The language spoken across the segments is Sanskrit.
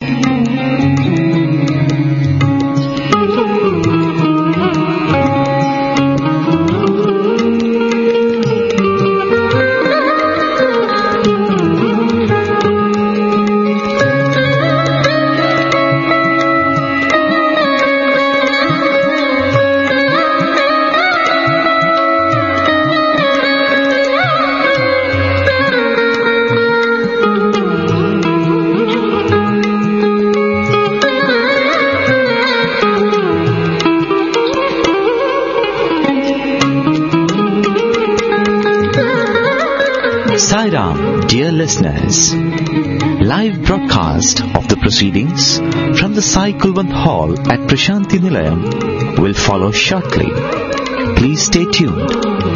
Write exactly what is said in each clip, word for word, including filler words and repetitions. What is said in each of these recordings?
Sai Ram, dear listeners, live broadcast of the proceedings from the Sai Kulwant Hall at Prashanti Nilayam will follow shortly. Please stay tuned.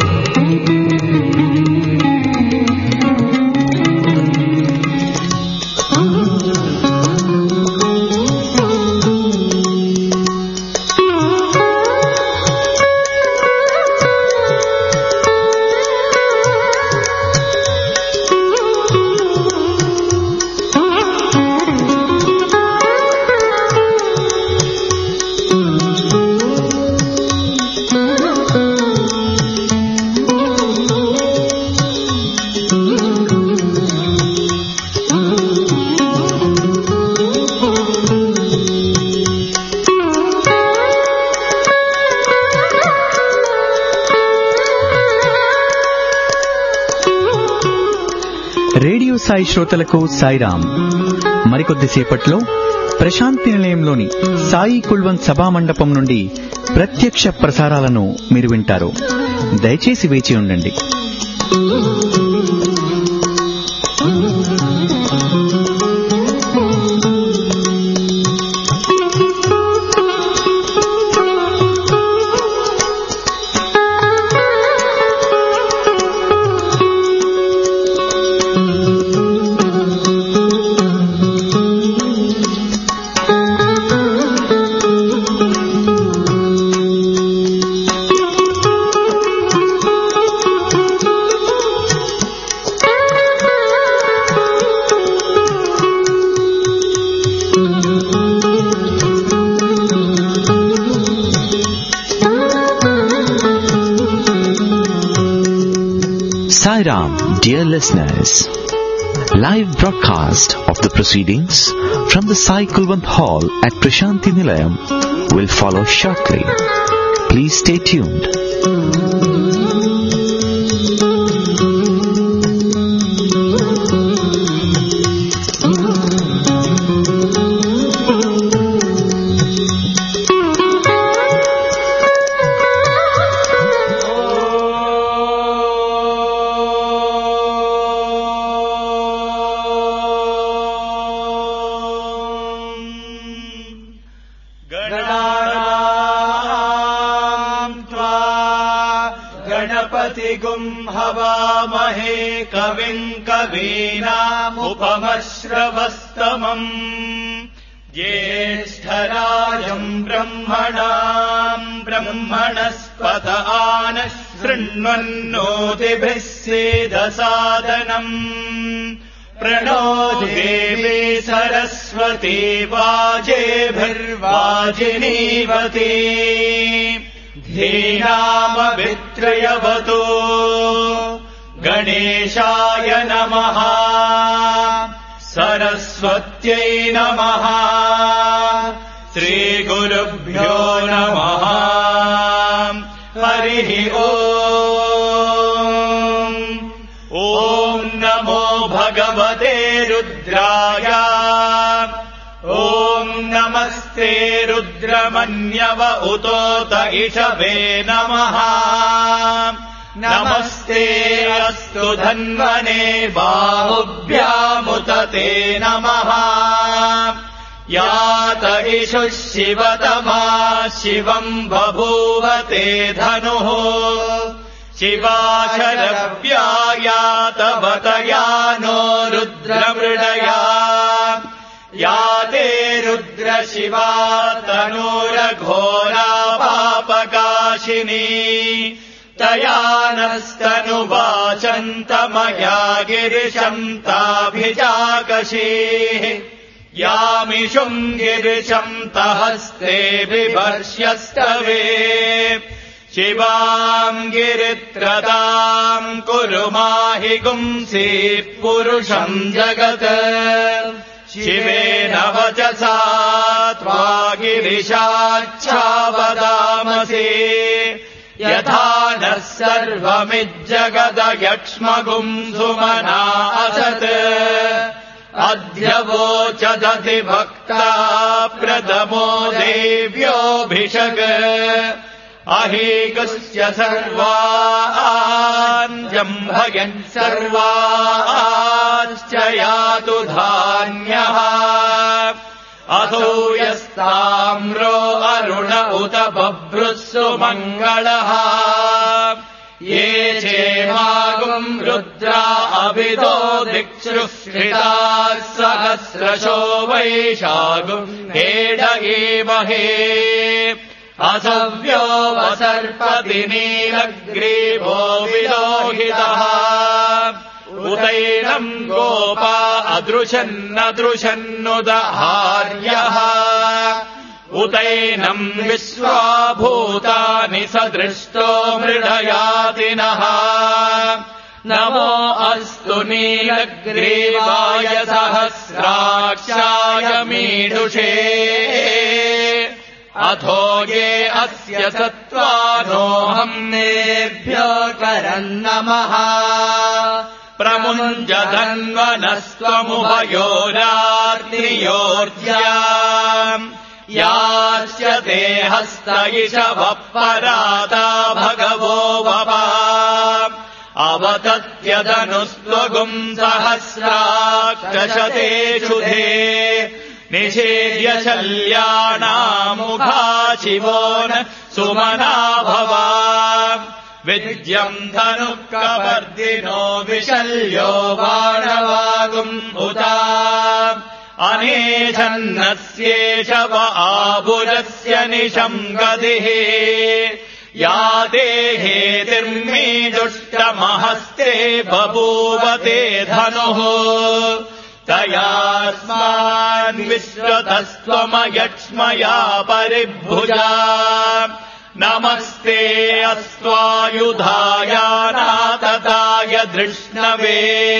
Radio Sai శ్రోతలకు సాయిరాం. మరికొద్దిసేపట్లో ప్రశాంతి నిలయంలోని సాయి కుల్వంత్ సభా మండపం నుండి ప్రత్యక్ష ప్రసారాలను మీరు వింటారు. దయచేసి వేచి ఉండండి. Sai Ram, dear listeners, live broadcast of the proceedings from the Sai Kulwant Hall at Prashanti Nilayam will follow shortly. Please stay tuned. हवामहे कविम् कवीनामुपमश्रवस्तमम् ज्येष्ठराजम् ब्रह्मणाम् ब्रह्मणस्पत आनः शृण्वन्नोतिभिः सेदसादनम् प्रणो देवी सरस्वती वाजेभिर्वाजिनीवती धीनामभित्रयवतो गणेशाय नमः सरस्वत्यै नमः श्रीगुरुभ्यो नमः हरिः ओम् ॐ नमो भगवते रुद्राय ॐ नमस्ते रुद्रमन्यव उतोत इषवे नमः नमस्ते अस्तु धन्वने बाहुभ्यामुत ते नमः यात इषुः शिवतमा शिवम् बभूव ते धनुः शिवाशरव्या यातवतया नो रुद्रमृडया या ते रुद्रशिवा तनूरघोरा पापकाशिनी तया नस्तनुवाचन्तमया गिरिशम् ताभिजाकशीः यामिषुम् गिरिशन्तहस्ते बिभर्ष्यस्तवे शिवाम् गिरित्रताम् कुरु माहि गुंसि पुरुषम् जगत् शिवेन वचसा त्वा गिरिशाच्छावदामसि यथा नः सर्वमिज्जगदयक्ष्मगुम् सुमना असत् अद्य वोचदति भक्ता प्रथमो देव्योऽभिषक् अहीगस्य सर्वान् जम्भयन् सर्वाश्च यातु धान्यः अथो यस्ताम्रो अरुण उत बभ्रुः सुमङ्गलः ये चेमागुम् रुद्रा अभिदो दिक्सृष्टिताः सहस्रशो वैशागुम् हेडगेमहे असव्यो वसर्पति नीलग्रीवो विलोहितः उदैनम् गोपा अदृशन्नदृशन्नुदहार्यः उदैनम् विश्वाभूतानि सदृष्टो मृडयातिनः नमो अस्तु नीलग्रीवाय सहस्राक्षाय मीडुषे अथो ये अस्य सत्त्वानोऽहम् नेभ्यो करन्नमः प्रमुञ्जधन्वनस्त्वमुभयोरात्रियोर्ज्या यास्य ते हस्त इषवः पराता भगवो वपा अवतत्यदनुस्त्वगुम् सहस्राक्षशते शुधे निषेद्य शल्यानामुखा शिवो न सुमना भवा विद्यम् धनुः कपर्दिनो विशल्यो बाणवागुम् उता अनेशन्नस्येषव आबुरस्य निशम् गतिः या देहेतिर्मे दुष्टमहस्ते बभूवते धनुः तयास्मान् विश्रुतस्त्वमयक्ष्मया परिभुजा नमस्ते अस्त्वायुधायानातताय धृष्णवे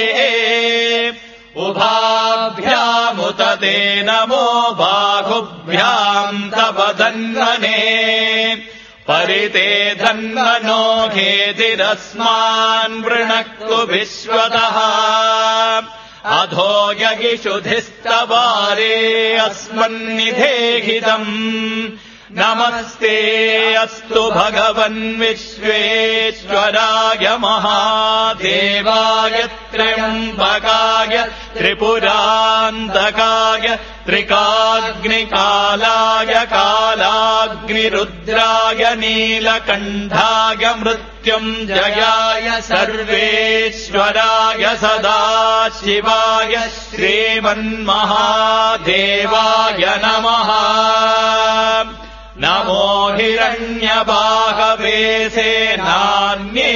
उभाभ्यामुत ते नमो बाहुभ्याम् तव धन्वने परिते धन्वनो घेतिरस्मान् वृणक्तु विश्वतः अधो यगिषुधिस्तवारे अस्मन्निधेहितम् नमस्ते अस्तु भगवन् विश्वेश्वराय महादेवाय त्र्यम्बकाय त्रिपुरान्तकाय त्रिकाग्निकालाय कालाग्निरुद्राय नीलकण्ठाय मृत्युञ्जयाय सर्वेश्वराय सदाशिवाय श्रीमन्महादेवाय नमः नमो हिरण्यबाहवे सेनान्ये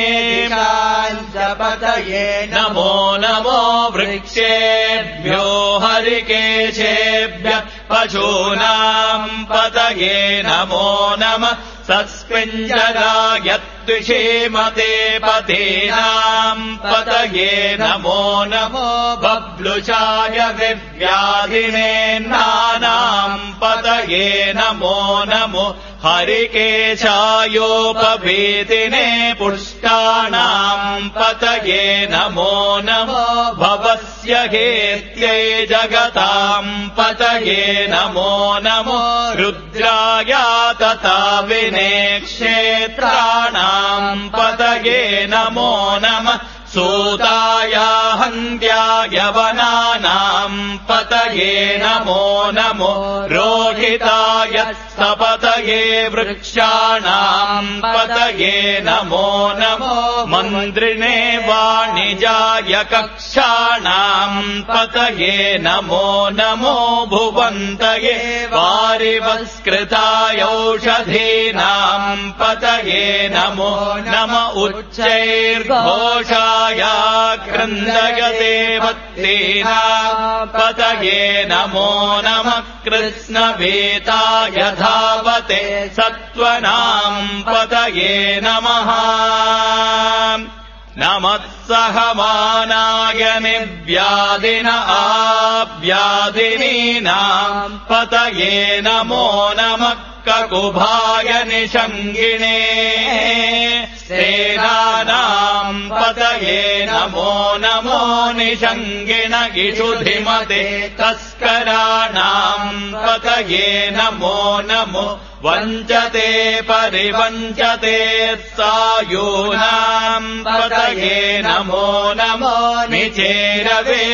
पतये नमो नमो वृक्षेभ्यो हरिकेशेभ्यः पशूनाम् पतये नमो नमः सस्मिञ्जराय द्विषेमते पतेनाम् पतये नमो नमो बब्लुषाय विव्याधिनेन्नानाम् पतये नमो नमो हरिकेशायोपभीतिने पुष्टानाम् पतये नमो नमो भवस्य हेत्यै जगताम् पतये नमो नमो रुद्राय तथा विने क्षेत्राणाम् पतये नमो नमः सूताय हन्त्याय वनानाम् पतये नमो नमो रोहिताय सपतये वृक्षाणाम् पतये पतये नमो नमो मन्त्रिणे वाणिजाय कक्षाणाम् पतये नमो नमो भुवन्तये वारिवस्कृताय औषधीनाम् पतये नमो नम उच्चैर्घोषाय क्रन्दयते भक्तीनाम् पतये नमो नमः कृष्णवेताय धावते सत्त्वनाम् पतये नमः नमः सहमानाय निव्याधिन आव्याधिनीनाम् पतये नमो नमः ककुभाय निषङ्गिणे सेनानाम् पतये नमो नमो निषङ्गिण इषुधिमते तस्कराणाम् पतये नमो नमो वञ्चते परिवञ्चते सायूनाम् पतये नमो नमो निचेरवे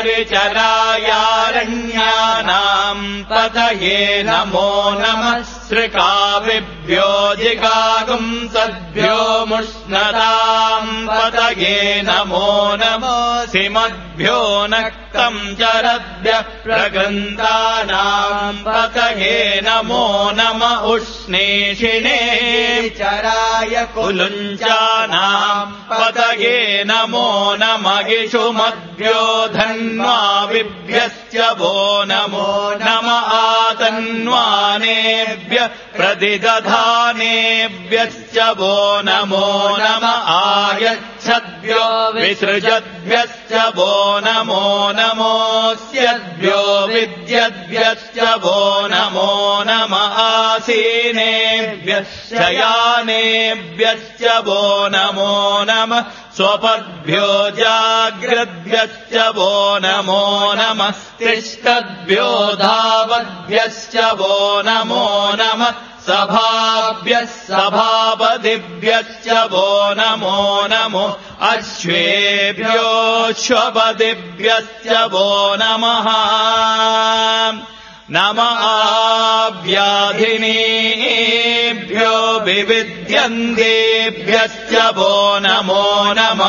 परिचरायारण्यानाम् पतये नमो नमः श्रिकाविभ्यो जिगागुम् सद्भ्यो मुष्णताम् पतये नमो नमो सिमद्भ्यो नक्तम् चरद्भ्यः प्रगृन्तानाम् पतये नमो नम उष्णेषिणे चराय कुलुञ्चानाम् पतये नमो नम इषुमद्भ्यो धन्वाविभ्यश्च वो नमो नम आतन्वानेभ्य प्रतिदधानेभ्यश्च वो नमो नम आयच्छद्भ्यो विसृजद्भ्यश्च वो नमो नमोऽस्यद्भ्यो विद्यद्भ्यश्च वो नमो नम आसीनेभ्यश्च यानेभ्यश्च वो नमो नमः स्वपद्भ्यो जाग्रद्भ्यश्च वो नमो नमः तिष्ठद्भ्यो धावद्भ्यश्च वो नमो नमः सभाभ्यः सभापतिभ्यश्च वो नमो नमो अश्वेभ्योऽश्वपतिभ्यश्च वो नमः नम आव्याधिनीभ्यो विविध्यन्तेभ्यश्च वो नमो नम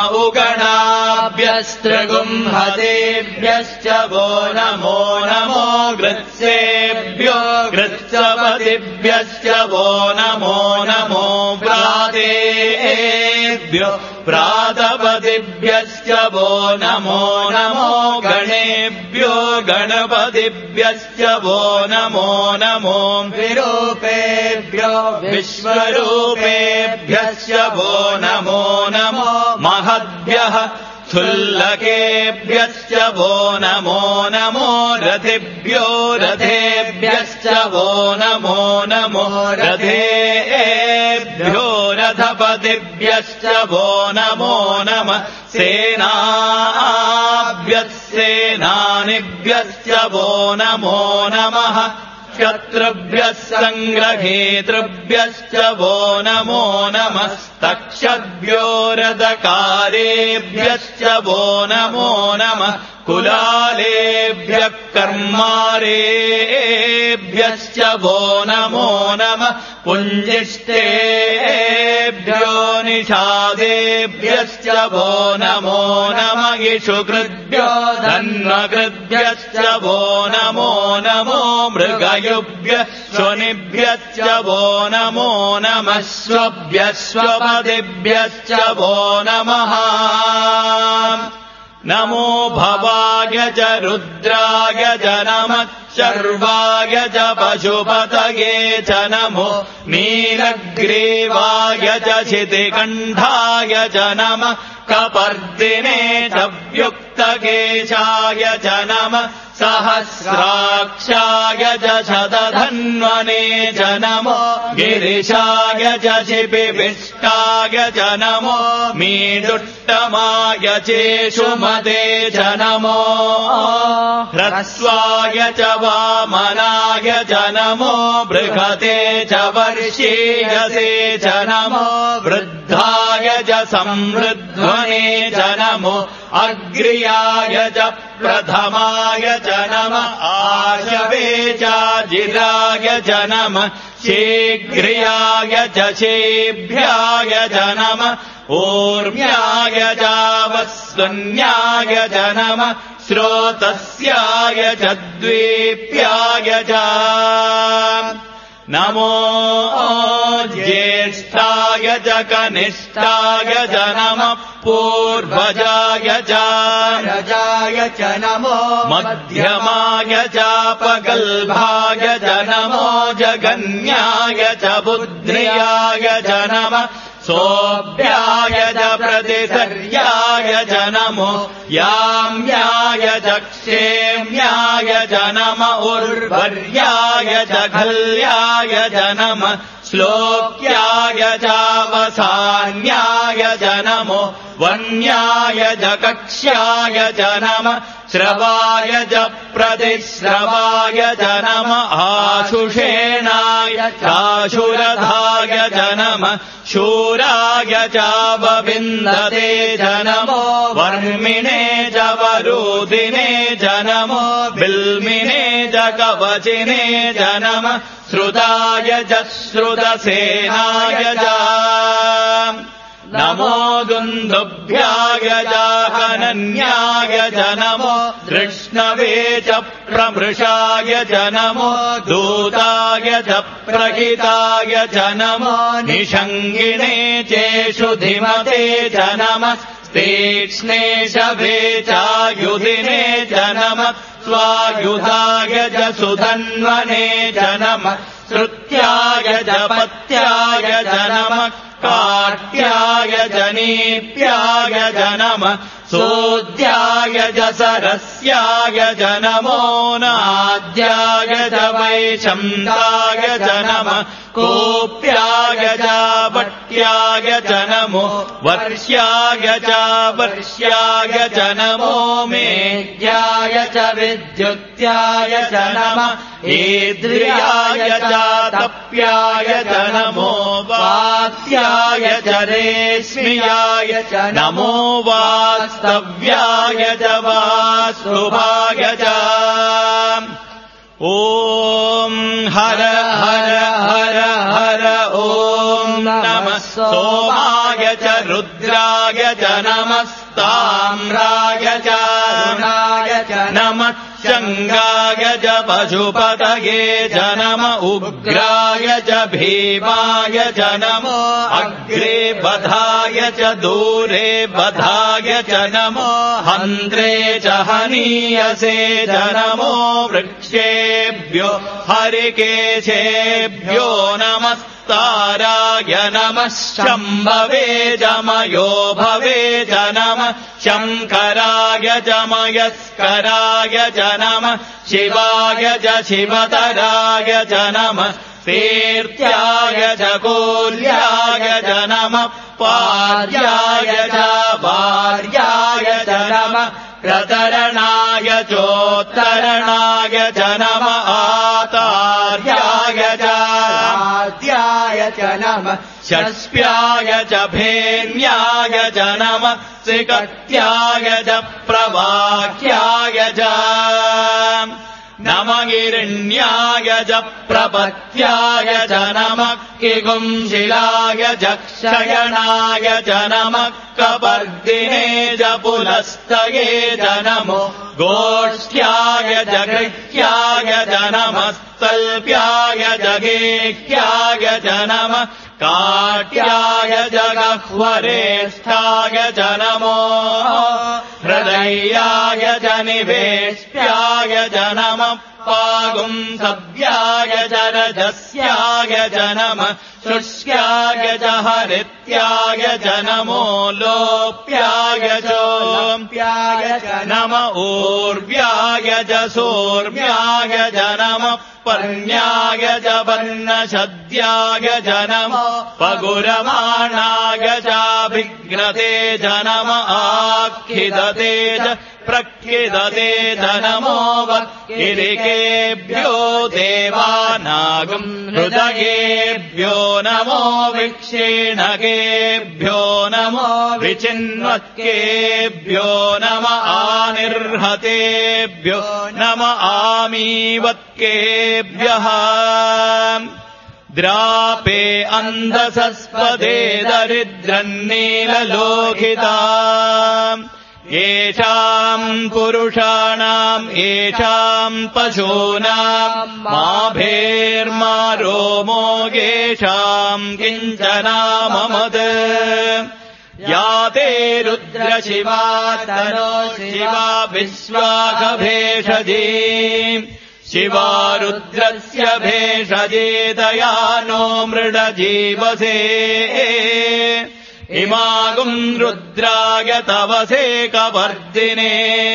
उगणाभ्यस्त्रिगुम्हतेभ्यश्च वो नमो नमो गृत्सेभ्यो गृत्सपतिभ्यश्च वो नमो नमो प्रातेभ्यो प्रातपतिभ्यश्च वो नमो नमो गणेभ्यो गणपतिभ्यश्च वो नमो नमो विरूपेभ्यो विश्वरूपेभ्यश्च वो नमो नमो महद्भ्यः स्थुल्लकेभ्यश्च वो नमो नमो रथिभ्यो रथेभ्यश्च वो नमो नमो रथेभ्यो रथपतिभ्यश्च वो नमो नमः सेनाभ्यः सेनानिभ्यश्च वो नमो नमः शत्रुभ्यः सङ्ग्रहेतृभ्यश्च वो नमो नमस्तक्षद्भ्यो रथकारेभ्यश्च वो नमो नमः कुलालेभ्यः कर्मारेभ्यश्च वो नमो नमः पुञ्जिष्टेभ्यो निषादेभ्यश्च वो नमो नमः इषुकृद्भ्यो धन्वकृद्भ्यश्च वो नमो नमो मृगयुभ्यः स्वनिभ्यश्च वो नमो नमः स्वभ्यः स्वपतिभ्यश्च वो नमः नमो भवाय च रुद्राय च नमः शर्वाय च पशुपतये च नमो नीलग्रीवाय च शितिकण्ठाय च नमः कपर्दिने च व्युक्तकेशाय च नमः सहस्राक्षाय च शतधन्वने च नमो गिरिशाय च शिपिविष्टाय च नमो मीदुट्टमाय चेषुमते च नमो ह्रस्वाय च वामनाय च नमो बृहते च वर्षीयसे च नमो वृद्धाय च संवृध्वने च नमो अग्र्याय च प्रथमाय च नमः आशवे च जिराय च नमः शीघ्रियाय च शीभ्याय च नमः ऊर्म्याय च वस्वन्याय च नमः श्रोतस्याय च द्वीप्याय च नमो ज्येष्ठाय च कनिष्ठाय च नमः पूर्वजाय च रजाय च नमो मध्यमाय च पगल्भाय च नमो जगन्याय च बुद्ध्याय च नमः सोऽभ्याय च प्रतिसर्याय च नमो याम्याय च क्षेम्याय च नमः उर्वर्याय च खल्याय च नमः श्लोक्याय च वसान्याय च नमो वन्याय च कक्ष्याय च नमः श्रवाय च प्रतिश्रवाय च नमः आशुषेणाय चाशुरथाय च नमः शूराय च वविन्दते च नमो वर्मिणे च वरुदिने च नमो बिल्मिने च कवचिने च नमः श्रुताय च श्रुतसेनाय च नमो दुन्दुभ्याय च हनन्याय च नमो कृष्णवे च प्रमृषाय च नमो दूताय च प्रहिताय च नमो निषङ्गिणे चेषु धिमते च नमः तीक्ष्णे शवे चायुधिने च नमः स्वायुधाय च सुधन्वने च नमः श्रुत्याय च पत्याय च नमः काट्याय च नीप्याय च नमः सोद्याय च सरस्याय च नमो नाद्याय च वैशन्ताय च नमः कोप्याय च वट्याय च नमो वर्ष्याय च वर्ष्याय च नमो मेघ्याय च विद्युत्याय च नमः ईद्रियाय च तप्याय च नमो वात्याय च रेश्म्याय च नमो वास्तव्याय च वास्तुभाय च ॐ हर हर हर हर ॐ नमः सोमाय च रुद्राय च नमस्ताम्राय च नमः शङ्गाय च पशुपतये च नमः उग्राय च भीमाय च नमो अग्रे बधाय च दूरे बधाय च नमो हन्त्रे च हनीयसे च नमो वृक्षेभ्यो हरिकेशेभ्यो नमस्ताराय नमः शम्भवे च मयो भवे च नमः शङ्कराय च मयस्कराय च नमः शिवाय च शिवतराय च नमः तीर्थ्याय च कोल्याय च नमः पार्याय च भार्याय च नमः प्रतरणाय चोत्तरणाय च नमः आतार्याय च आद्याय च नमः शस्प्याय च भेन्याय च नमः त्रिकट्याय च प्रवाह्याय च नमः हिरण्याय च प्रपत्याय च नमः किगुंशिलाय च क्षयणाय च नमः कपर्दिने च पुलस्तये च नमो गोष्ठ्याय च गृह्याय च नमः तल्प्याय च गेह्याय च नमः काट्याय च गह्वरेष्ठाय च नमो हृदयाय च निवेष्ट्याय च नमः पागुंसव्याय च रजस्याय च नमः शुष्याय च हरित्याय च नमो लोप्याय चोप्याय च नमः ऊर्व्याय च सोर्व्याय च नमः पर्ण्याय च वर्णशद्याय च नमः पगुरमाणाय चाभिघ्नते च नमः आख्यदते च प्रख्यदते च नमो वक्किरिकेभ्यो देवानागम् हृदयेभ्यो नमो विक्षीणकेभ्यो नमो विचिन्वत्केभ्यो नम आनिर्हतेभ्यो नम आमीवत्केभ्यः द्रापे अन्धसस्पदे दरिद्रन्नीललोहिता येषाम् पुरुषाणाम् येषाम् पशूनाम् माभेर्मा रोमो येषाम् किञ्चनाममद याते रुद्रशिवा तनो शिवा विश्वाकभेषजी शिवा रुद्रस्य भेषजेतया नो मृडजीवसे इमागुम् रुद्राय तवसे कवर्दिने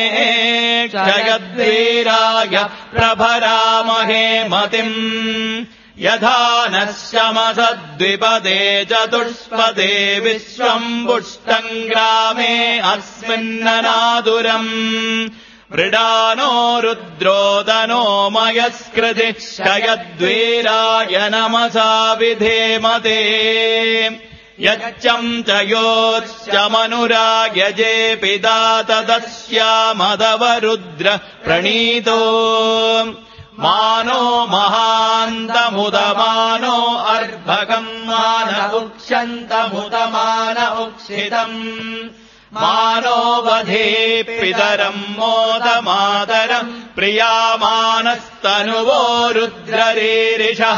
क्षयद्वीराय प्रभरामहे मतिम् यथा नः शमसद्विपदे चतुष्पदे विश्वम् पुष्टम् ग्रामे अस्मिन्ननादुरम् मृडानो रुद्रोदनो मयस्कृतिः क्षयद्वीराय नमसा विधेमते यच्चम् च योच्च मनुराग्यजे पिता तदस्यामदवरुद्र प्रणीतो मानो महान्तमुदमानो अर्भकम् मान उक्षन्तमुदमान उक्षितम् मानो वधे पितरम् मोदमातरम् प्रियामानस्तनुवो रुद्ररीरिषः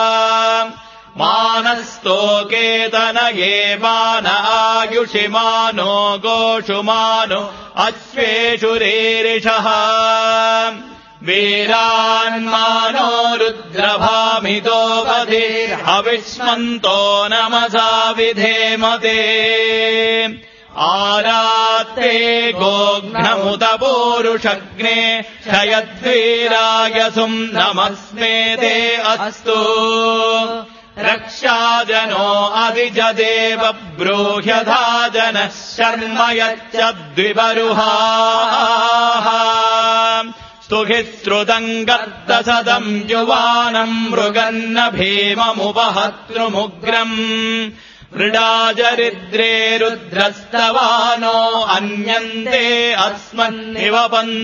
मानस्तोकेतनये मान आयुषि मानो गोषु मानो अश्वेषु रीरिषः वीरान्मानो रुद्रभामितो वधे अविष्मन्तो नमसा विधेमते आरात्ते गोघ्नमुत पूरुषग्ने क्षयद्वीरायसुम् नमस्मे ते अस्तु रक्षाजनो अधिजदेव ब्रूह्यधा जनः शर्म यच्च द्विबरुहाः स्तुहि श्रुतम् गर्दसदम् युवानम् मृगन्न भीममुपहतृमुग्रम् मृडाजरिद्रे रुद्रस्तवानो अन्यन्ते अस्मन्निव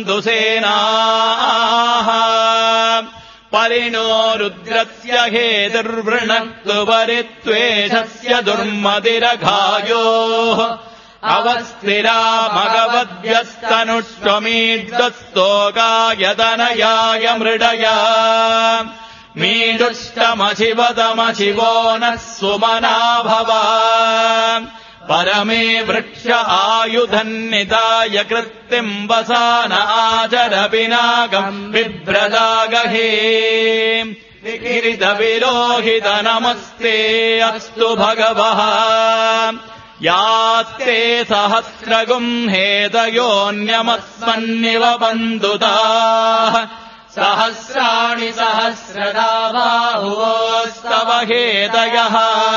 बन्धुसेनाः परिणो रुद्रस्य हेतुर्वृणक्तु परित्वेषस्य दुर्मतिरघायोः अवस्थिरा मगवद्भ्यस्तनुष्वमीड्वस्तोकायतनयाय मृडया मीडुष्टमशिवतमशिवो नः सुमना भव परमे वृक्ष आयुधन्निताय कृत्तिम् वसान आचर पिनाकम् बिभ्रदागहे विकिरितविलोहित नमस्ते अस्तु भगवः यास्ते सहस्रगुम् हेतयोऽन्यमस्मन्निव बन्धुताः सहस्राणि सहस्रदा बाहुवोस्तव हेतयः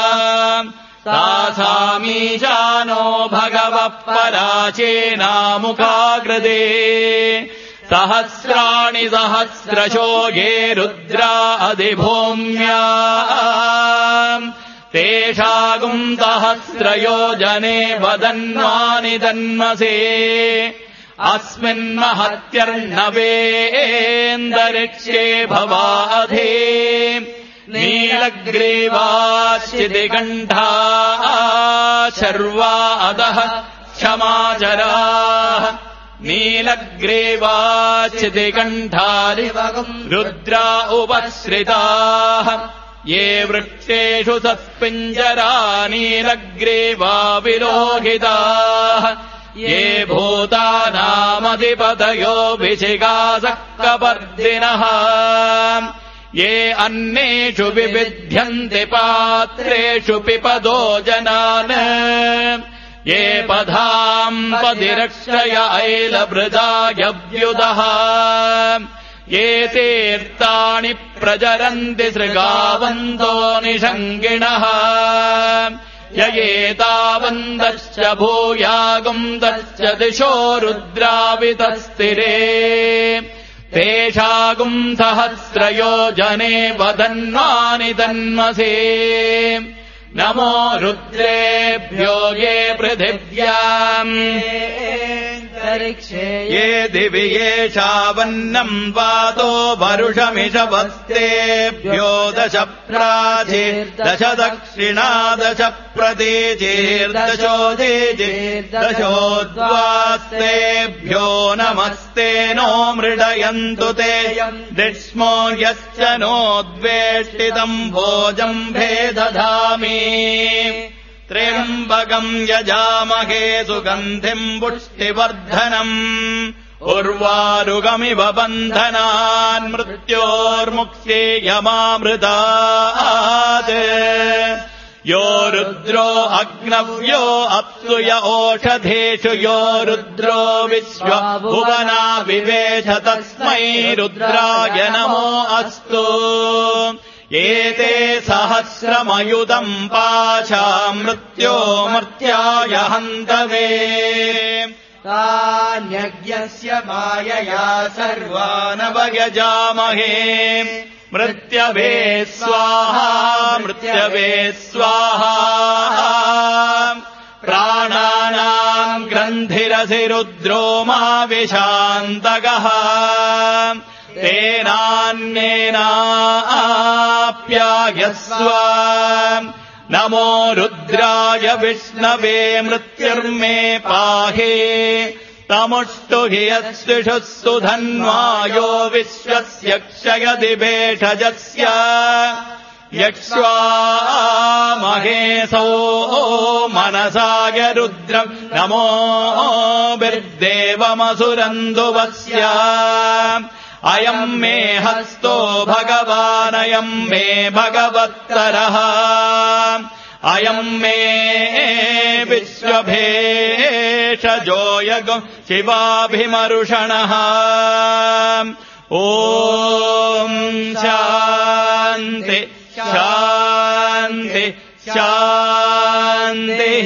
तासामीशानो भगवः पराचेनामुखाकृते सहस्राणि सहस्रशो ये रुद्रा अधिभूम्या तेषागुम् सहस्रयोजने वदन्वानि तन्मसे अस्मिन्महत्यर्णवेन्दरिक्षे भवाधे नीलग्रीवाश्चितिकण्ठा शर्वा अधः क्षमाचराः नीलग्रीवाश्चितिकण्ठारिवगुम् रुद्रा उपश्रिताः ये वृक्षेषु सस्पिञ्जरा नीलग्रीवा विलोहिताः ये भूतानामधिपतयो विशिखासः कपर्दिनः ये अन्नेषु विविध्यन्ति पात्रेषु पिपदो जनान् ये पदाम्पतिरक्षय ऐलभृदायव्युदः ये तीर्थाणि प्रचरन्ति सृगावन्तो निषङ्गिणः य एतावन्तश्च भूयागुन्तश्च दिशो रुद्रावितस्थिरे तेषागुम् सहस्रयोजने वदन्वानि तन्मसे नमो रुद्रेभ्यो ये पृथिव्याम् परिक्षेये ये दिवि येषावन्नम् वातो वरुषमिषवस्तेभ्यो दश प्राचीर्दश दक्षिणा दश प्रतीचीर्दशोदीचीर्दशोद्वास्तेभ्यो नमस्ते नो मृडयन्तु ते दिष्मो यश्च नोद्वेष्टितम् भोजम् भेदधामि त्र्यम्बकम् यजामहे सुगन्धिम् पुष्टिवर्धनम् उर्वारुगमिव बन्धनान् मृत्योर्मुक्त्येयमामृतात् यो रुद्रो अग्नव्यो अप्सु य ओषधेषु यो रुद्रो विश्वभुवना विवेश तस्मै रुद्राय नमो अस्तु एते सहस्रमयुतम् पाशा मृत्यो मर्त्याय हन्तवे तान्यज्ञस्य मायया सर्वानवयजामहे मृत्यवे स्वाहा मृत्यवे स्वाहा प्राणानाम् ग्रन्थिरसि रुद्रो मा विशान्तगः तेनान्येनाप्यायस्व नमो रुद्राय विष्णवे मृत्युर्मे पाहि तमुष्टु हि यस्विषुः सुधन्वायो विश्वस्य क्षयति भेषजस्य यक्ष्वामहेसो मनसाय रुद्रम् नमो बिर्देवमसुरन्दुवस्य अयम् मे हस्तो भगवानयम् मे भगवत्तरः अयम् मे विश्वभेषजो यगो शिवाभिमरुषणः ॐ शान्ति शान्ति शान्तिः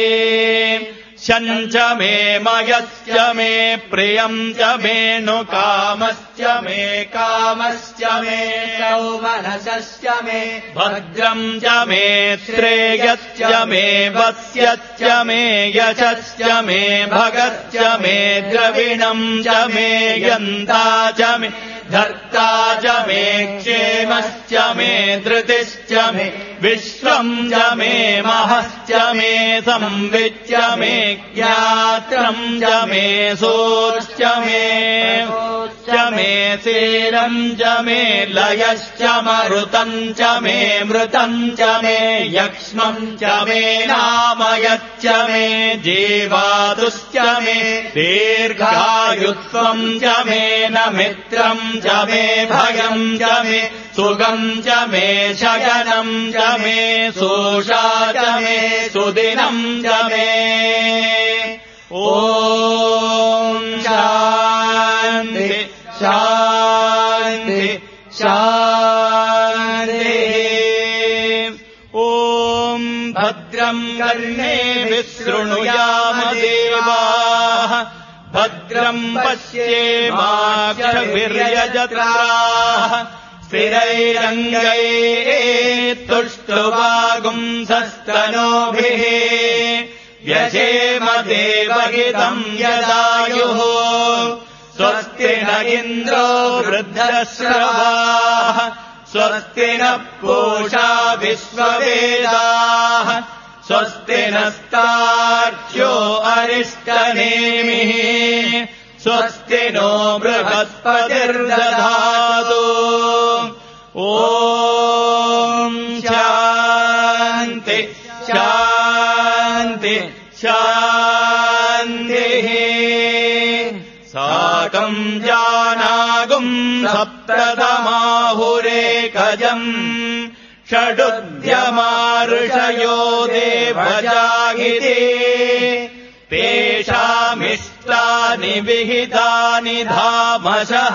शञ्च मे मयश्च मे प्रियम् च मेऽनुकामश्च मे कामश्च मे सौमनसश्च मे भद्रम् च मे श्रेयश्च मे वस्यश्च मे यशश्च मे भगश्च मे द्रविणम् च मे यन्ता च मे धर्ता च मे क्षेमश्च मे धृतिश्च मे विश्वम् च मे महश्च मे संविच्च मे ज्ञात्रम् च मे सोश्च मे च मे शीलम् च मे लयश्च मरुतम् च मे मृतम् च मे यक्ष्मम् च मे नामयश्च मे जीवातुश्च मे दीर्घायुत्वम् च मे न मित्रम् च मे भयम् च मे सुगम् च मे शयनम् च मे सोषा च मे सुदिनम् च मे ॐ शान्ति शान्ति शान्तिः ॐ भद्रम् कर्णेभिः शृणुयाम देवाः भद्रम् पश्येमाक्षभिर्यजत्राः स्थिरैरङ्गैः तुष्टुवागुंसस्तनोभिः व्यशेम देवहितम् यदायुः स्वस्ति न इन्द्रो वृद्धश्रवाः स्वस्ति नः पूषा विश्ववेदाः स्वस्ति नस्तार्क्ष्यो अरिष्टनेमिः स्वस्ति नो बृहस्पतिर्दधातु ॐ शान्ति शान्ति शान्तिः साकम् जानागुम् सप्ततमाहुरेकजम् षडुद्यमाऋषयो देवजाहिते तेषामिष्टानि विहितानि धामशः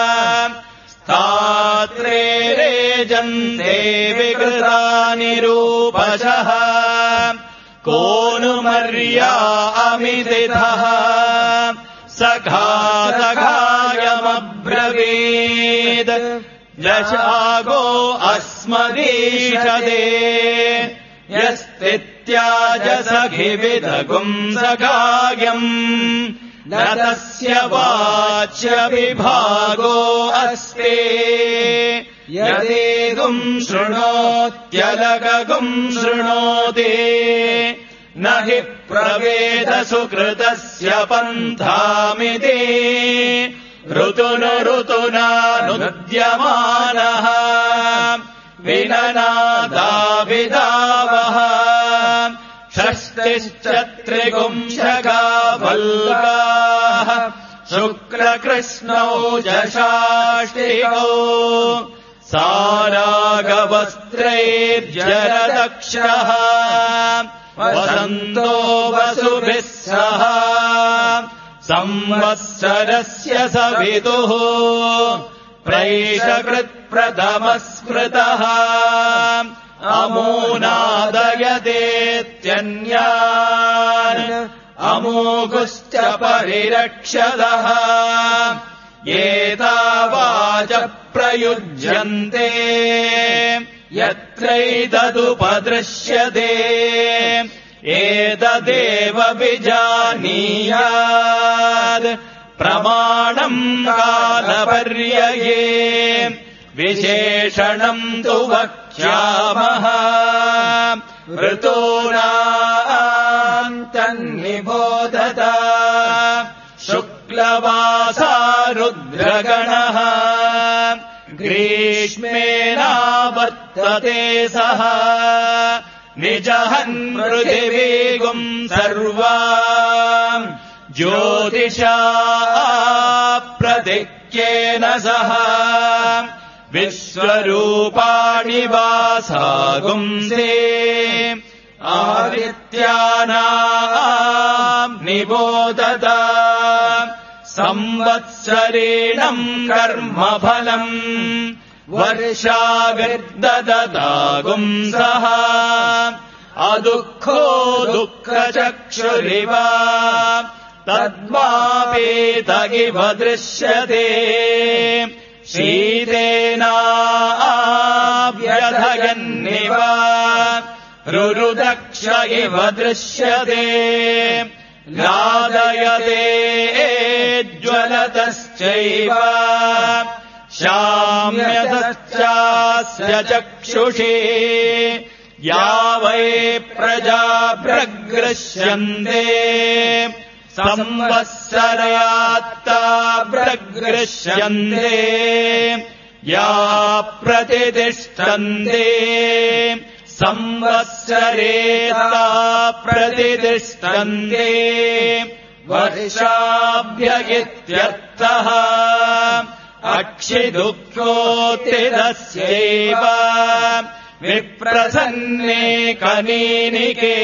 स्थात्रे रेजन्ते विकृतानि रूपशः को नु मर्या अमितिथः सखा सखायमब्रवीत् यशागो अस्मदीषदे यस्तित्याज सखिविदगुम् सखायम् न तस्य वाच्य विभागो अस्ति यदेगुम् शृणोत्यलगगुम् शृणोति न हि प्रवेदसुकृतस्य पन्थामिति ऋतुनु ऋतुना नुद्यमानः विननादाभिधावः षष्टिश्च त्रिगुंशका वल्गाः शुक्लकृष्णौ च षाष्टिकौ सारागवस्त्रैर्जरदक्षः वसन्तो वसुभिः सह संवत्सरस्य सवितुः प्रैषकृत्प्रथमस्मृतः अमूनादयतेत्यन्यान् अमूकुश्च परिरक्षतः एतावाच प्रयुज्यन्ते यत्रैतदुपदृश्यते एतदेव विजानीयात् प्रमाणम् कालपर्यये विशेषणम् तु वक्ष्यामः ऋतूनाम् तन्निबोधत शुक्लवासा रुद्रगणः ग्रीष्मेणावर्तते सः निजहन् पृथिवीगुम् सर्वा ज्योतिषा प्रदिक्येन सह विश्वरूपाणि वासागुंसे आदित्यानाम् निबोधत संवत्सरेणम् कर्मफलम् वर्षाविर्दददागुंसः अदुःखो दुःखचक्षुरिव तद्वापेत इव दृश्यते शीतेनाव्यधयन्निव रुरुदक्ष इव दृश्यते लादयते ज्वलतश्चैव शाम्यतश्चास्य चक्षुषी या वै प्रजा प्रगृह्यन्ते संवत्सरात्ता प्रगृह्यन्ते या प्रतितिष्ठन्ते संवत्सरेता प्रतितिष्ठन्ते वर्षाभ्य इत्यर्थः अक्षिदुःखोत्थितस्यैव विप्रसन्ने कनीनिके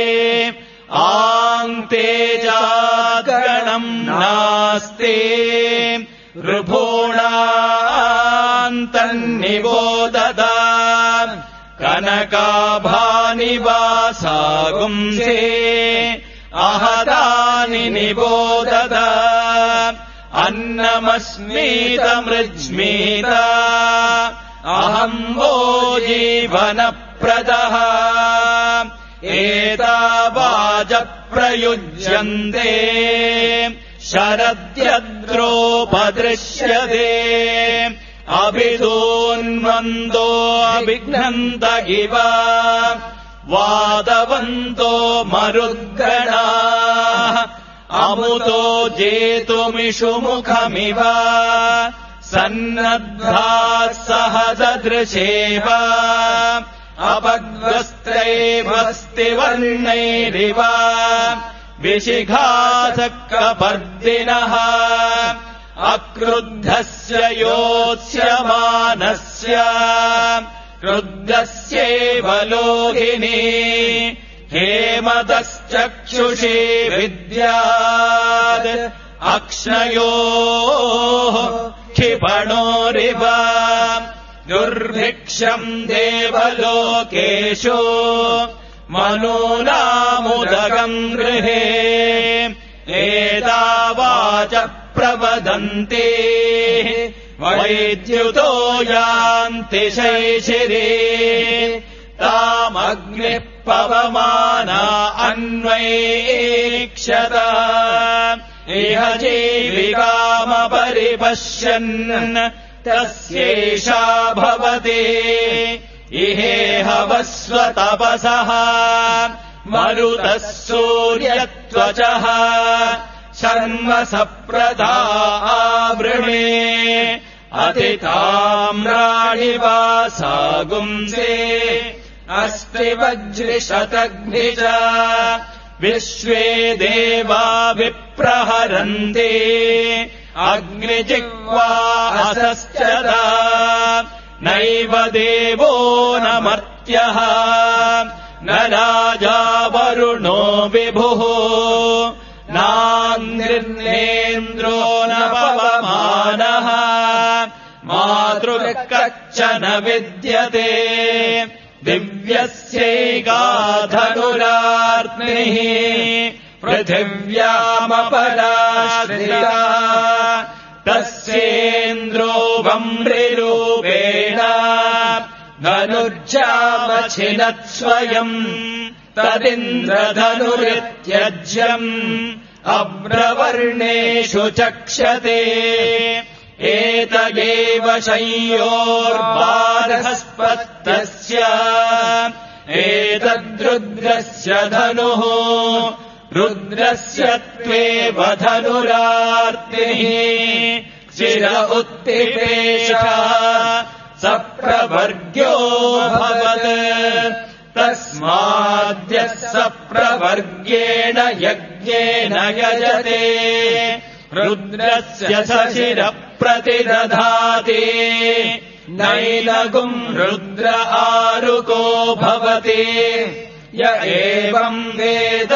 आन्तेजाद्गणम् नास्ति ऋभूणान्तन्निबोधत कनकाभानि वासागुंसे अहदानि निबोधत अन्नमस्मीतमृज्मीत अहम् वो जीवनप्रदः एतावाच प्रयुज्यन्ते शरद्यद्रोपदृश्यते अभिदोन्वन्दो अभिघ्नन्त इव वादवन्तो मरुद्गणाः अमुतो जेतुमिषु मुखमिव सन्नद्धाः सहसदृशेव अपद्वस्त्रैवस्तिवर्णैरिव विशिखासक्कपर्दिनः अक्रुद्धस्य योत्स्यमानस्य क्रुद्धस्यैव लोहिनी हेमतश्चक्षुषी विद्यात् अक्ष्णयोः क्षिपणोरिव दुर्भिक्षम् देवलोकेषु मनूनामुदगम् गृहे एतावाच प्रवदन्ति वैद्युतो यान्ति शैशिरे तामग्निः पवमाना अन्वैक्षत इह जीविकामपरिपश्यन् तस्यैषा भवति इहेह वस्वतपसः मरुतः सूर्यत्वचः शर्म सप्रदा आवृणे अतिताम्राणि वासागुंसे अस्ति वज्रिशतघ्नि च विश्वे देवा विप्रहरन्ति अग्निजिह्वा असश्चदा नैव देवो न मर्त्यः न राजा वरुणो विभुः नान्निर्नेन्द्रो न पवमानः मातृकच्चन विद्यते दिव्यस्यैकाधनुरार्त्निः पृथिव्यामपराश्रिता तस्येन्द्रो वम्रिरूपेण धनुर्जामछिनत्स्वयम् तदिन्द्रधनुरित्यज्यम् अभ्रवर्णेषु चक्षते एत एव शय्योर्बार्हस्पत्यस्य एतद्रुद्रस्य धनुः रुद्रस्य त्वेव धनुरार्तिः शिर उत्तिपेश स प्रवर्ग्यो भवत् तस्माद्यः स प्रवर्ग्येण यज्ञेन यजते रुद्रस्य स शिरः प्रतिदधाति नैलगुम् रुद्र आरुको भवति य एवम् वेद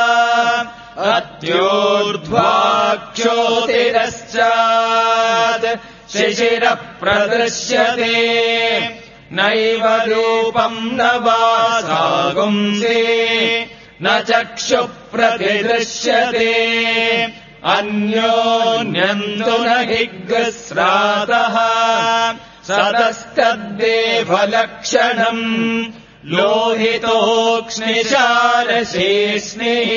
अत्योर्ध्वाक्षोतिरश्चात् शिशिरः प्रदृश्यते नैव रूपम् न वासागुंसि न चक्षुः प्रतिदृश्यते अन्योन्यन्तु न हि ग्रस्रातः सतस्तद्देवलक्षणम् लोहितोक्ष्णिशारशेष्णिः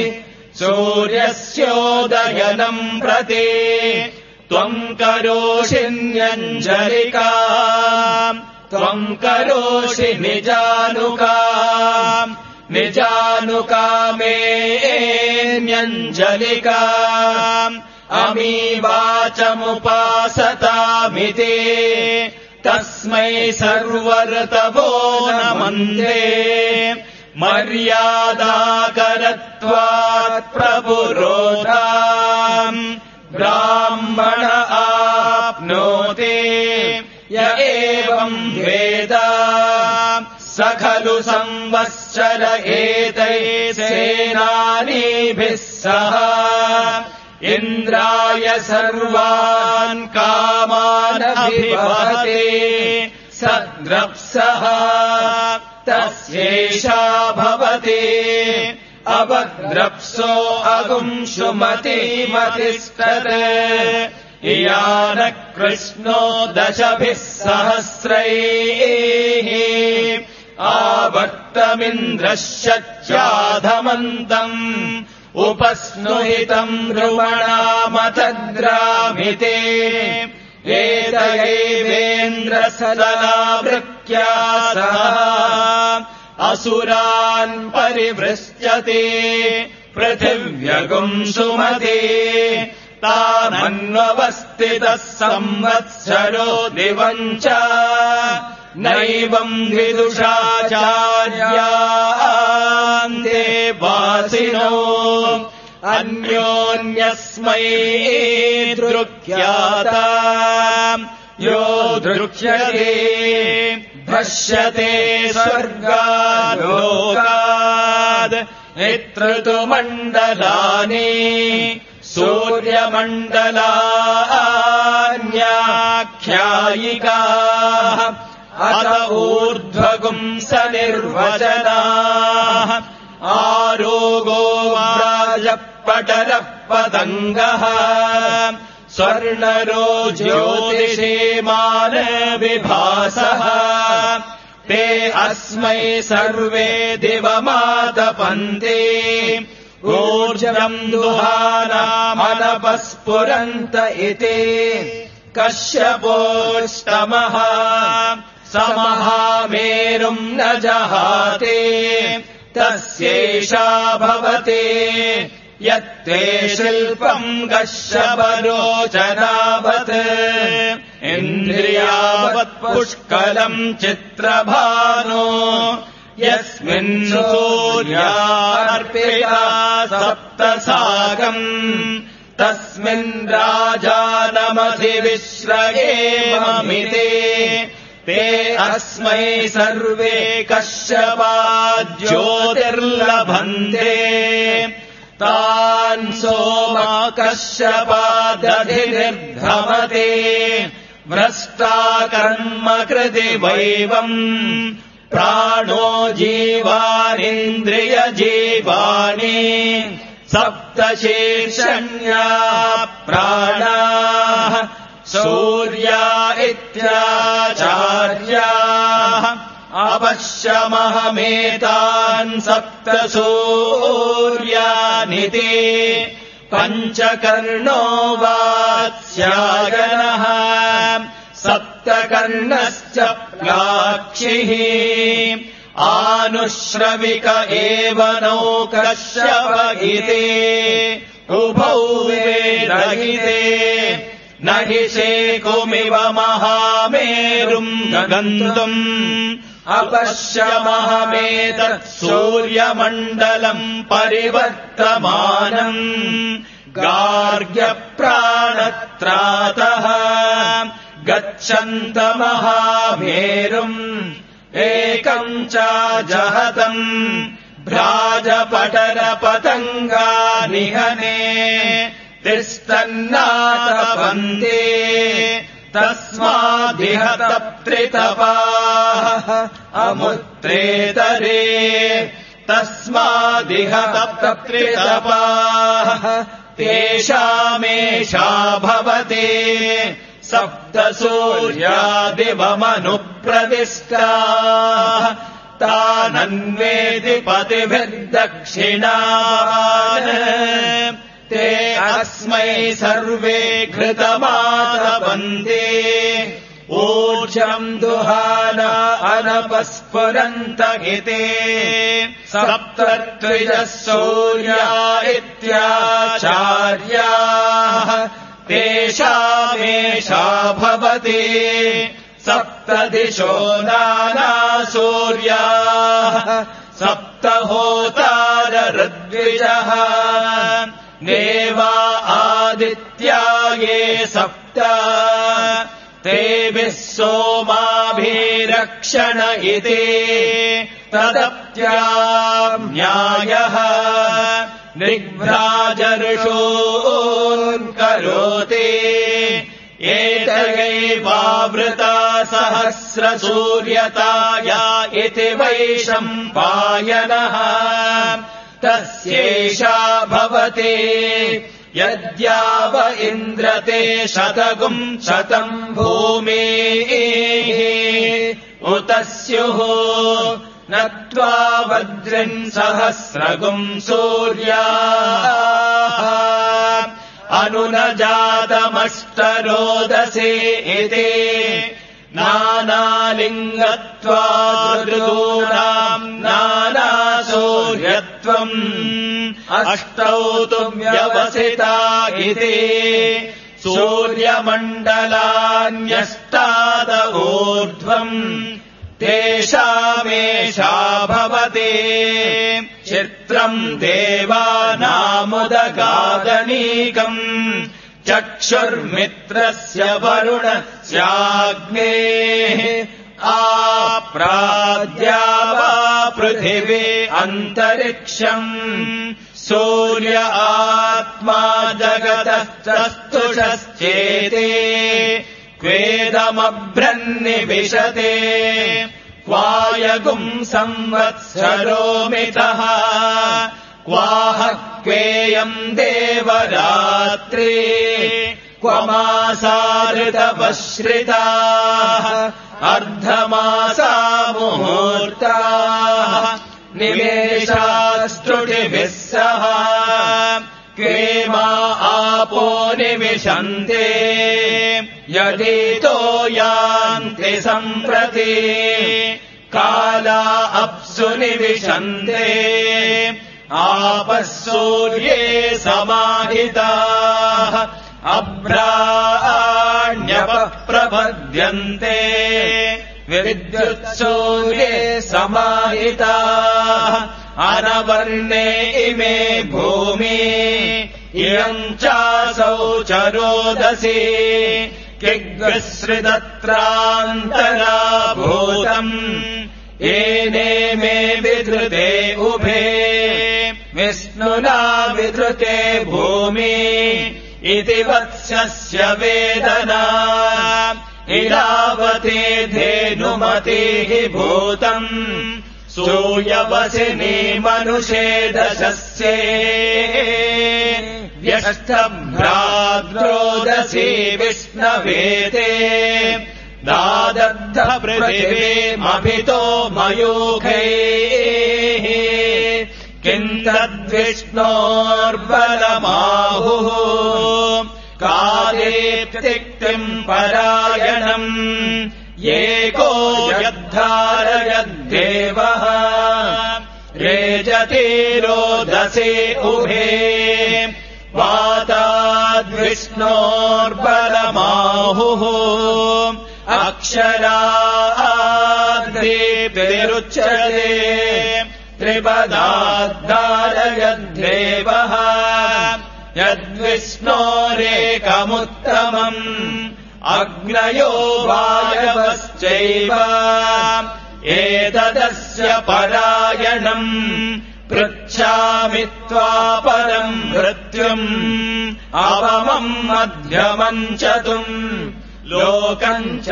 सूर्यस्योदयनम् प्रति त्वम् करोषिन्यञ्जलिका त्वम् करोषि निजानुका निजानुकामेऽन्यञ्जलिका अमीवाचमुपासतामिते तस्मै सर्वर्तवो नमन्ते मर्यादाकरत्वात् प्रपुरोधाम् ब्राह्मण आप्नोति य एवम् वेद स खलु संवत्सर एतैः सेनानीभिः सह इन्द्राय सर्वान् कामान् अभिवहते सद्रप्सः तस्यैषा भवति अवद्रप्सो अगुंशुमतिमतिष्ठत् यानः कृष्णो दशभिः सहस्रैः आवर्तमिन्द्रश्चाधमन्तम् उपस्नुहितम् द्रुवणामतद्रामिते एतयैवेन्द्रसलावृत्या सह असुरान् परिवृश्यते पृथिव्यगुम् सुमते तानन्ववस्थितः संवत्सरो दिवम् च नैवम् विदुषाचार्यान्ते वासिनो अन्योन्यस्मै दृक्याता यो दृक्ष्यते भष्यते स्वर्गालोकाद् नेतृतुमण्डलानि सूर्यमण्डलान्याख्यायिकाः अत ऊर्ध्वगुंस निर्वचनाः आरोगो वाजपटलः पतङ्गः स्वर्णरो ज्योतिषीमान् विभासः ते अस्मै सर्वे दिवमातपन्ते ऊर्जम् दुहानामनपस्फुरन्त इति कश्यपोष्टमः समहामेरुम् न जहाते तस्यैषा भवति यत्ते शिल्पम् कश्यपरोचनावत् इन्द्रियावत् पुष्कलम् चित्रभानो यस्मिन् सूर्यार्पिता सप्तसागम् तस्मिन् राजानमधिविश्रयेममिति ते अस्मै सर्वे कश्यपा ज्योतिर्लभन्ते तान् सोमा कश्यपादधिनिर्धमते भ्रष्टा कर्म कृति वैवम् प्राणो जीवानीन्द्रियजीवानि सप्तशीर्षण्या प्राणाः सूर्या इत्याचार्याः अपश्यमहमेतान् सप्तसूर्यानिति पञ्चकर्णो वात्स्यायनः सप्तकर्णश्च प्लाक्षिः आनुश्रविक एव नौ कश्यप इति उभौ वेदहिते न हि शेकुमिव महामेरुम् गन्तुम् अपश्यमहमेतत् सूर्यमण्डलम् परिवर्तमानम् गार्ग्यप्राणत्रातः गच्छन्तमहामेरुम् एकम् च जहतम् भ्राजपटरपतङ्गा निहने तिष्ठन्नातपन्ते तस्मादिहतप्त्रितपाः अमुत्रेतरे तस्मादिहतप्त्रितपाः तेषामेषा भवते सप्तसूर्यादिवमनुप्रदिष्टाः तानन्वेति पतिभिर्दक्षिणान् ते अस्मै सर्वे घृतमातपन्ते ऊर्जम् दुहाना अनपस्फुरन्त इति सप्तत्रिजः सूर्या इत्याचार्याः तेषामेषा भवति सप्तदिशो नाना सूर्याः सप्तहोतारऋद्विजः देवा आदित्या ये सप्त तेभिः सोमाभिरक्षण इति तदप्यान्यायः निघ्राजऋषून् करोति एतयैवावृता सहस्रसूर्यताया इति वैशम्पायनः तस्यैषा भवति यद्याव इन्द्रते शतगुम् शतम् भूमेः उत स्युः नत्वा वज्रिन् सहस्रगुम् सूर्याः अनुनजातमष्टरोदसे इति नानालिङ्गत्वादृतूनाम् नानासूर्यत्वम् अष्टौ तु व्यवसिता इति सूर्यमण्डलान्यष्टाद ऊर्ध्वम् तेषामेषा भवति चित्रम् देवानामुदगादनीकम् चक्षुर्मित्रस्य वरुणस्याग्नेः आप्राद्या वा पृथिवी अन्तरिक्षम् सूर्य आत्मा जगतश्चस्तुषश्चेते क्वेदमभ्रन्निविशते क्वायगुम् संवत्सरो मितः क्वाह क्वेयम् देवरात्रि क्वमासाऋतपश्रिताः अर्धमासा मुहूर्ताः निमेषास्तुटिभिः सह क्वेमा आपो निविशन्ते यदितो यान्ति सम्प्रति काला अप्सु निविशन्ते आपः सूर्ये समाहिताः अभ्राण्यपः प्रपद्यन्ते विद्युत्सूर्ये समाहिताः अनवर्णे इमे भूमि इयम् चासौ चरोदसी किग्विसृतत्रान्तरा भूतम् एने मे विधृते उभे विष्णुना विधृते भूमि इति वत्स्यस्य वेदना इरावते धेनुमतिः भूतम् सूयवसिनी मनुषे दशस्ये व्यष्टभ्राद्रोदसी विष्णवेते दादग्ध पृथिवीमभितो मयूखैः किम् तद्विष्णोर्बलमाहुः कालेप्तिक्तिम् परायणम् एको यद्धारयद्देवः रेजति रोदसे उभे वाताद्विष्णोर्बलमाहुः अक्षराद्दीप्तिरुच्यते त्रिपदाद्धारयद्देवः यद्विष्णोरेकमुत्तमम् अग्नयो वायवश्चैव एतदस्य परायणम् पृच्छामि त्वापरम् मृत्युम् अवमम् मध्यमम् चतुम् लोकम् च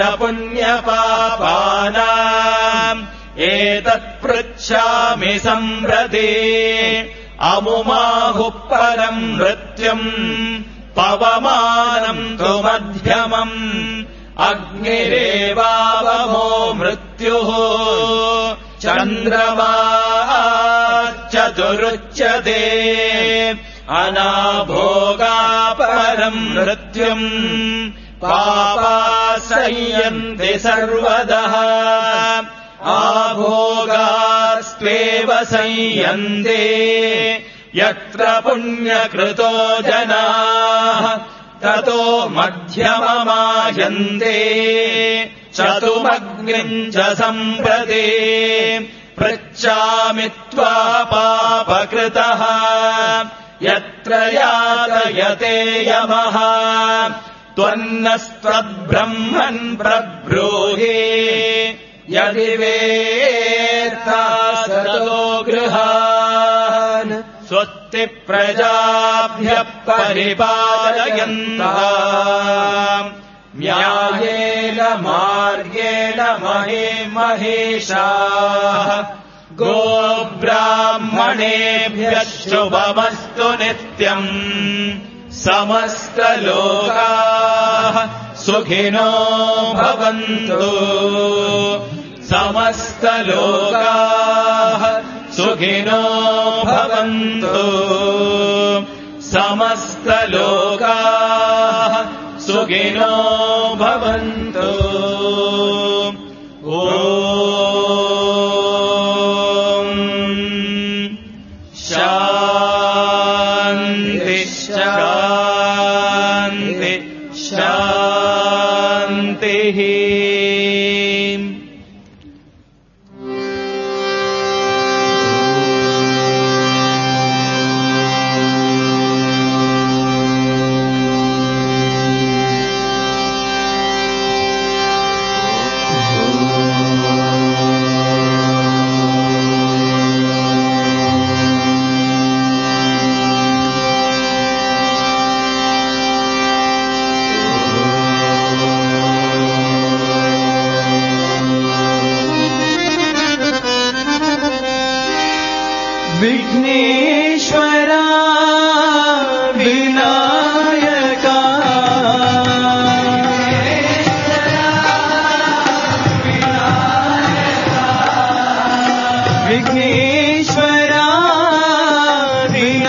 पुण्यपापानाम् एतत्पृच्छामि सम्प्रति अमुमाहुः परम् मृत्युम् पवमानम् तु मध्यमम् अग्निरेवावमो मृत्युः चन्द्रमा चतुरुच्यते अनाभोगा परम् मृत्युम् पापासयन्ति सर्वदः आभोगास्त्वेव संयन्ते यत्र पुण्यकृतो जनाः ततो मध्यममायन्ते चतुमग्निम् च सम्प्रति पृच्छामि त्वा पापकृतः यत्र यातयते यमः त्वन्नस्त्वद्ब्रह्मन् प्रब्रूहि यदि वेत्ता सतो गृहान् स्वस्ति प्रजाभ्यः परिपालयन्तः न्यायेन मार्गेण महे महिषाः गोब्राह्मणेभ्यः शुभमस्तु नित्यम् समस्तलोकाः सुखिनो भवन्तु समस्तलोकाः सुखिनो भवन्तु समस्तलोकाः सुखिनो भवन्तु ॐ शान्ति शान्ति शान्तिः विघ्नेश्वरा विनायका विघ्नेश्वरा विनायका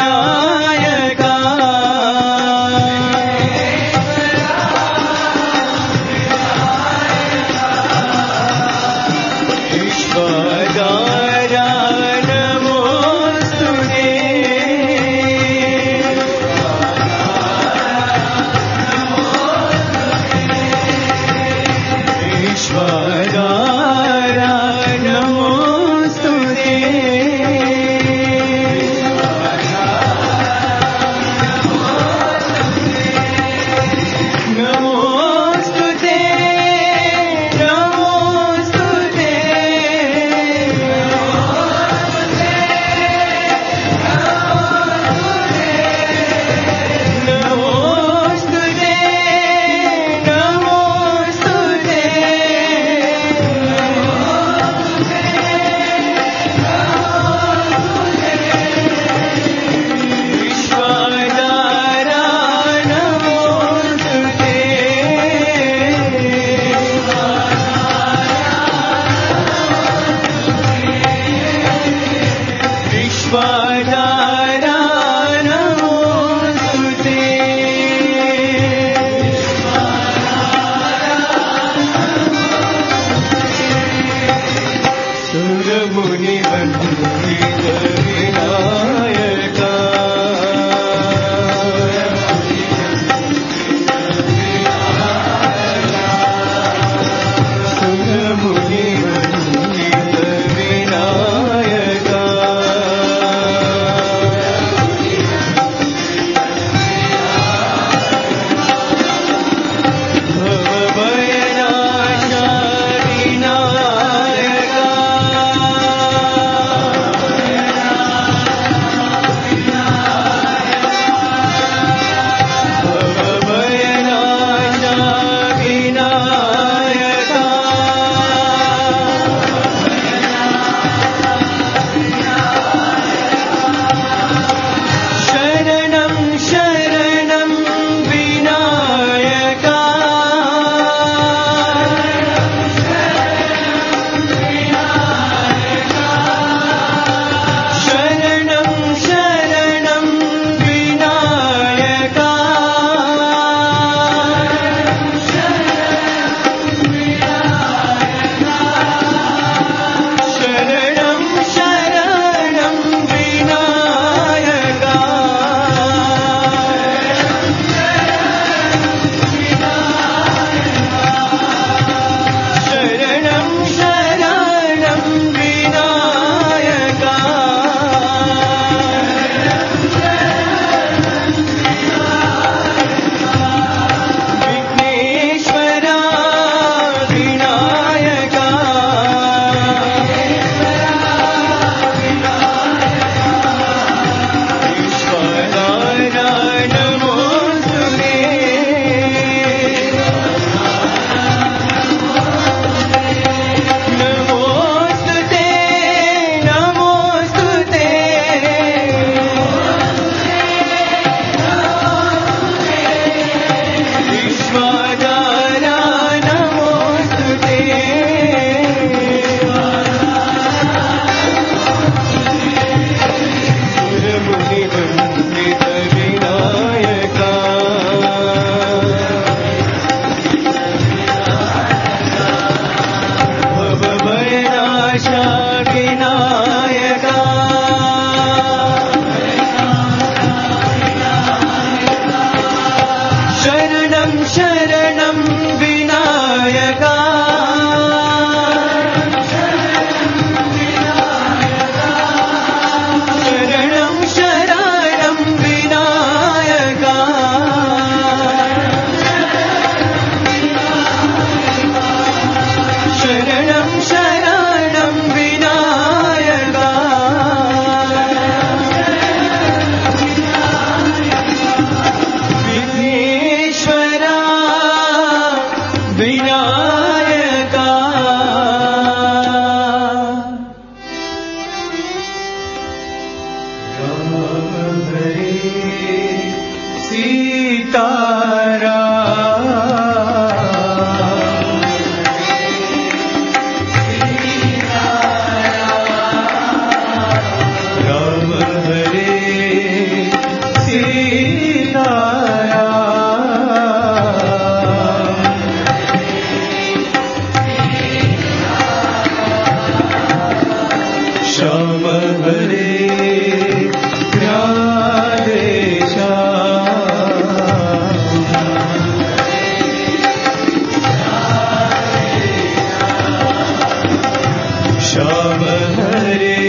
श्याम हरे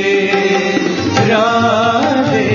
राधे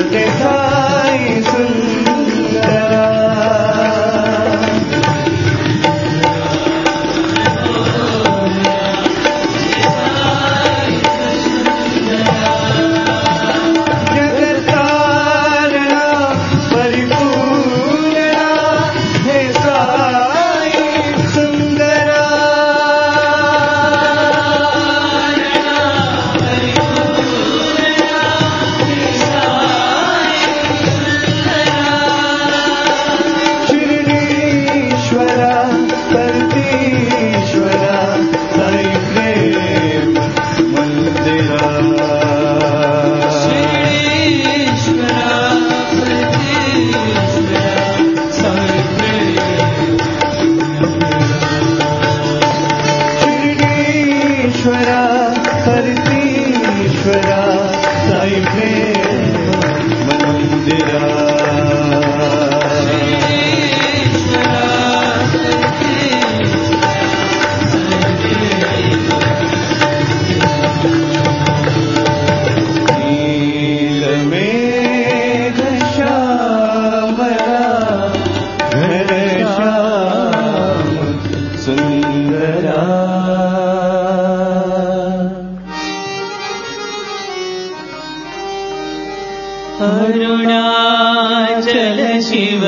अरुणाचल शिव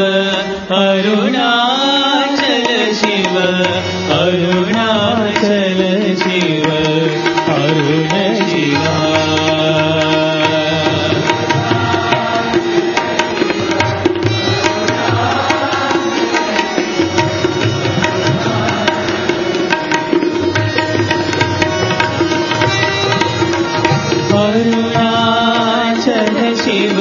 अरुणाचल शिव अरुणाचल शिव अरुण शिवा अरुणाचल शिव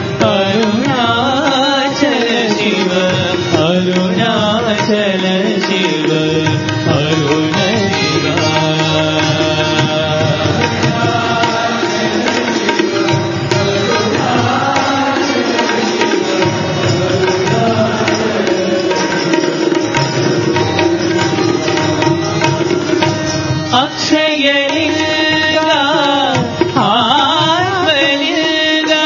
अरुणाचल शिव अरुणाचल शिव अरुण शिवा अक्षयलिंगा आत्मलिंगा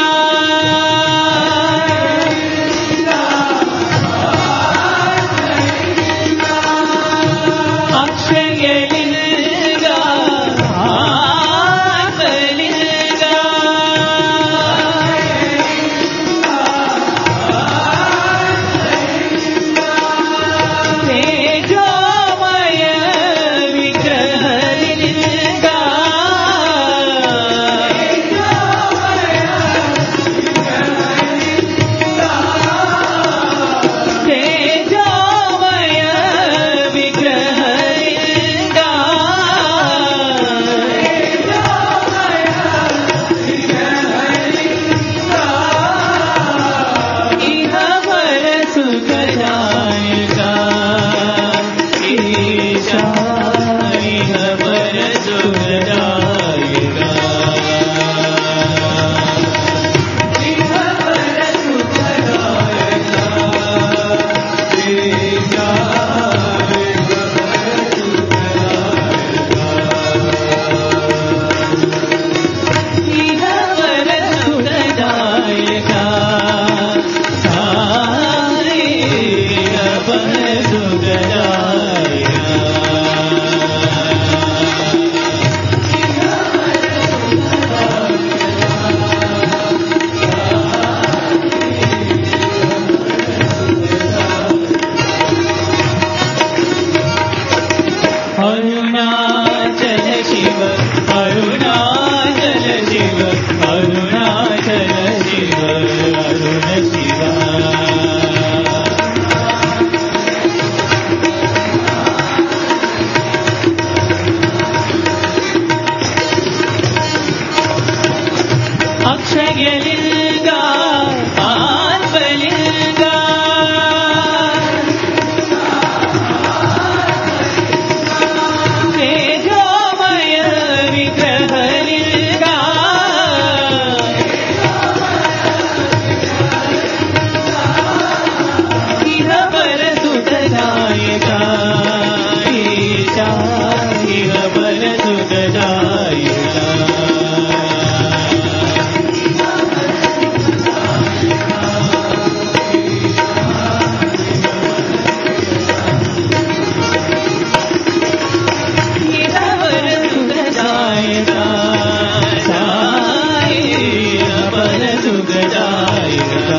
सुखदायका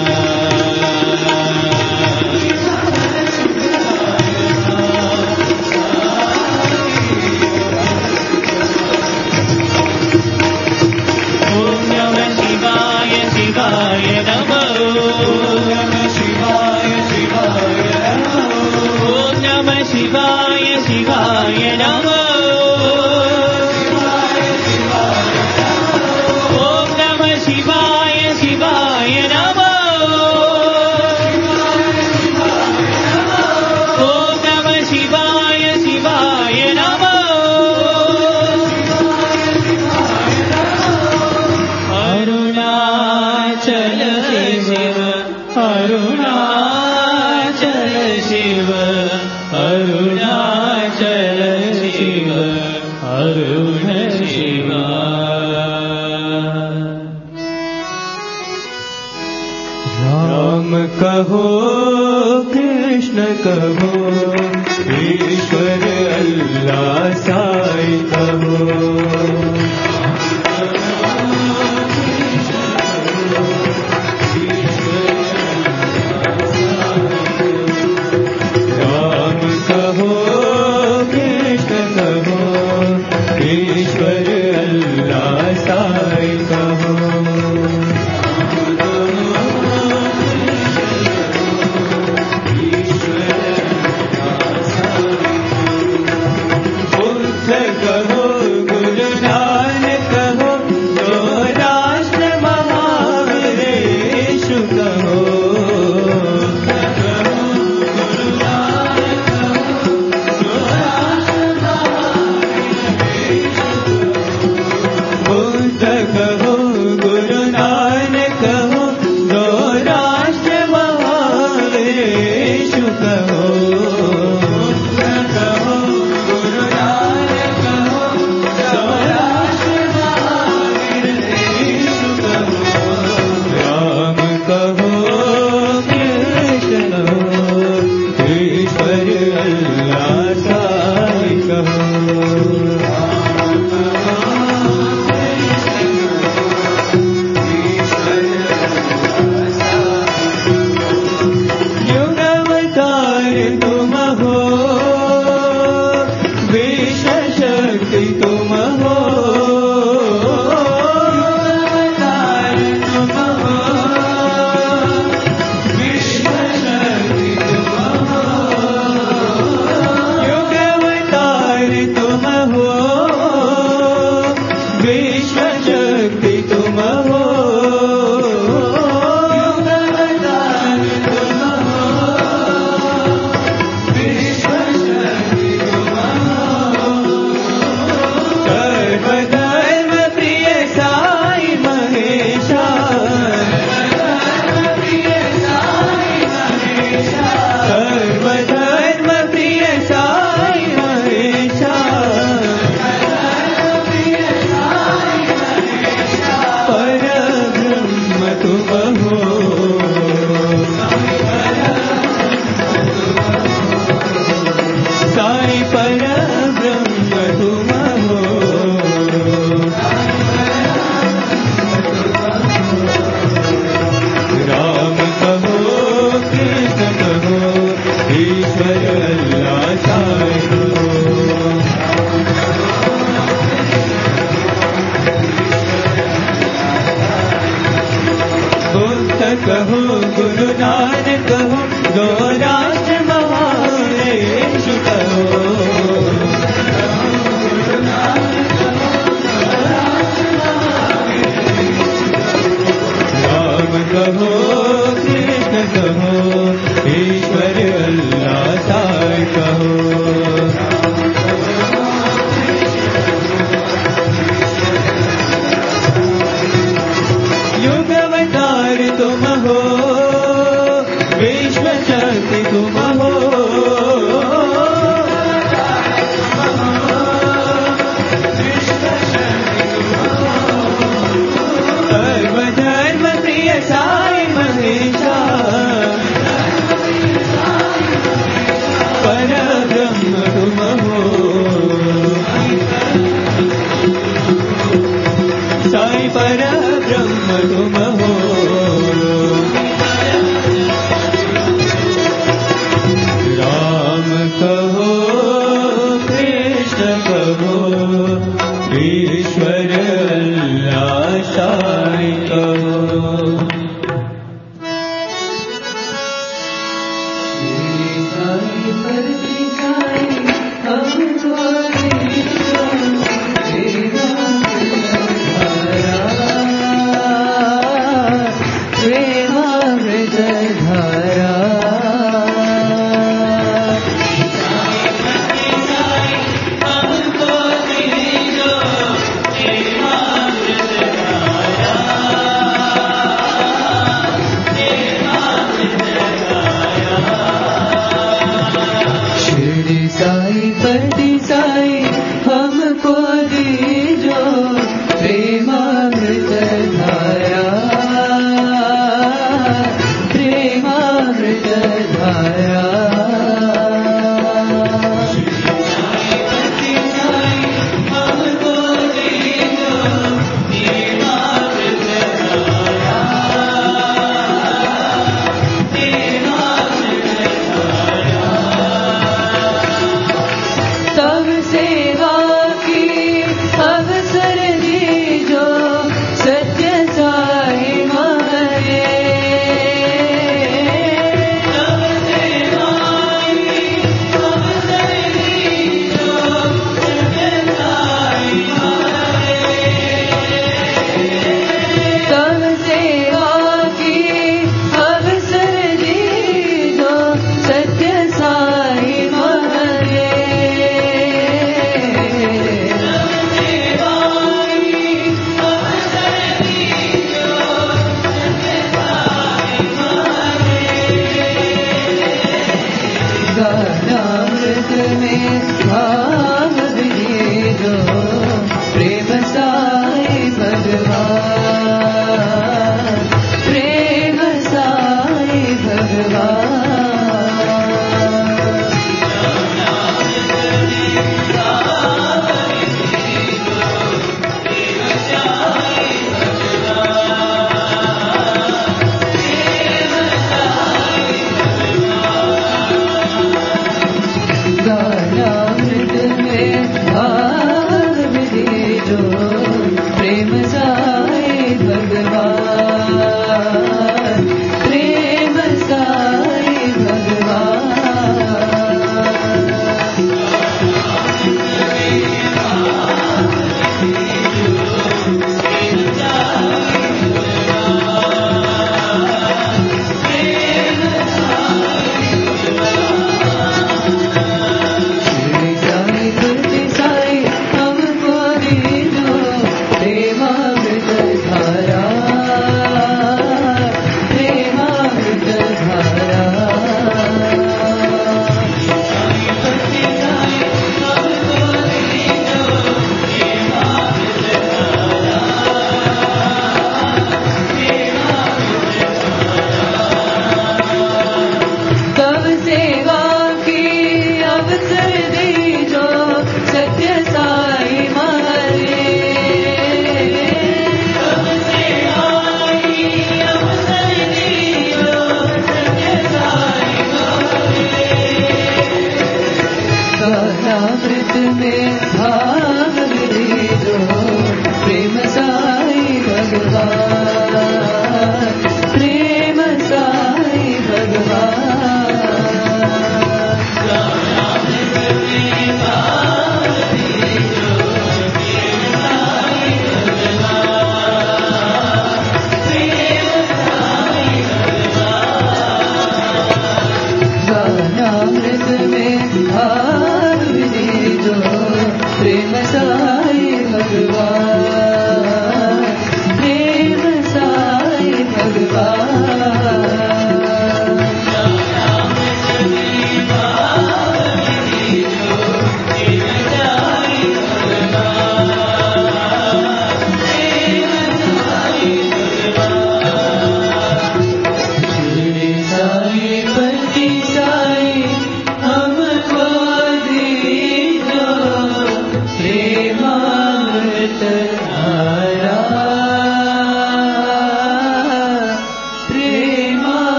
ओम नमः शिवाय शिवाय नमः ओम शिवाय शिवाय नमः ओम नमः शिवाय शिवाय नमः ओम नमः शिवाय शिवाय नमः ओम नमः शिवाय शिवाय नमः अरुणाचल शिव अरुणाचल शिव अरुणाचल शिव अरुण शिव राम कहो कृष्ण कहो ईश्वर अल्लाह साई कहो राम कहो कृष्ण कहो ईश्वर अल्लाह साई कहो बुद्ध कहो गुरु नानक कहो दो राष्ट्र महावीरेशु कहो बुद्ध कहो गुरु नानक कहो दो राष्ट्र महावीरेशु कहो राम कहो कृष्ण कहो ईश्वर अल्लाह साई कहो युगावतार तुम हो विश्व शक्ति तुम हो युगावतार तुम हो विश्व शक्ति तुम हो युगावतार तुम हो विश्व शक्ति तुम हो युगावतार तुम हो विश्व शक्ति तुम हो सर्वधर्म प्रिय साई महेशा सर्वधर्म प्रिय साई महेशा परब्रह्म तुम हो साई परब्रह्म तुम हो राम कहो कृष्ण कहो ईश्वर अल्लाह साई कहो बुद्ध कहो गुरु नानक कहो दो राष्ट्र महावीरेशु कहो राम कहो कृष्ण कहो ईश्वर अल्लाह साई कहो युगावतार तुम हो विश्व शक्ति तुम हो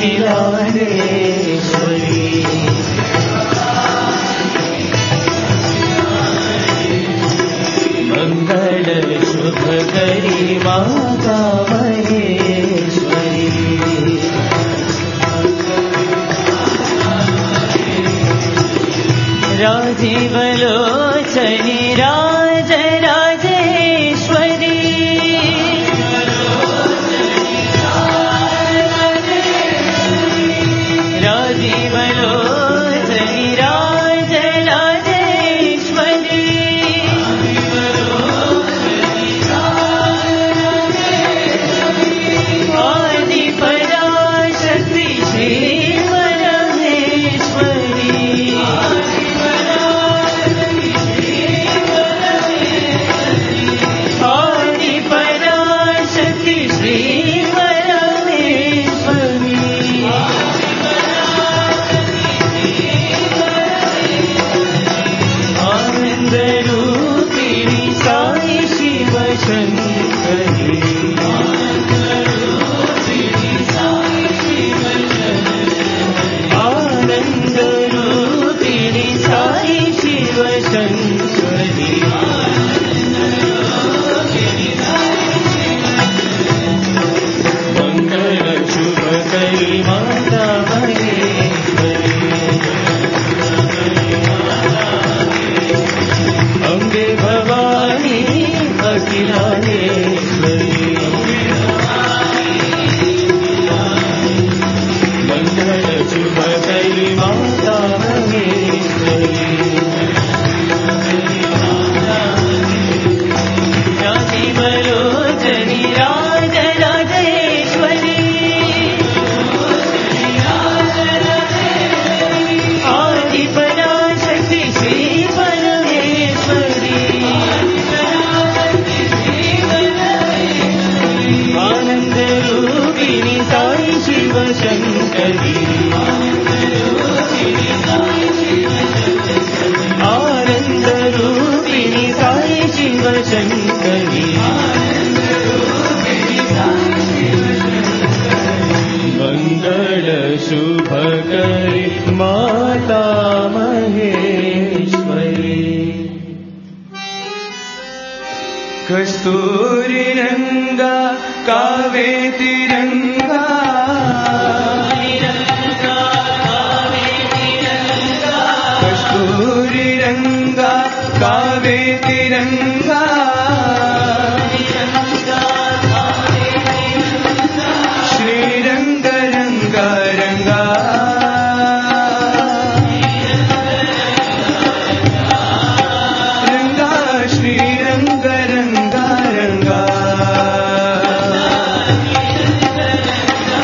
अखिलानेश्वरी मंगल शुभकरी माता महेश्वरी राजीवलोचनी राज राजेश्वरी राजीवलोचनी राज राजेश्वरी आदि पराशक्ति श्री कस्तूरी रंगा कावे तिरंगा कस्तूरी रंगा कावे तिरंगा श्री रंग रंग रंगा रंगा श्री रंग रंगा रंगा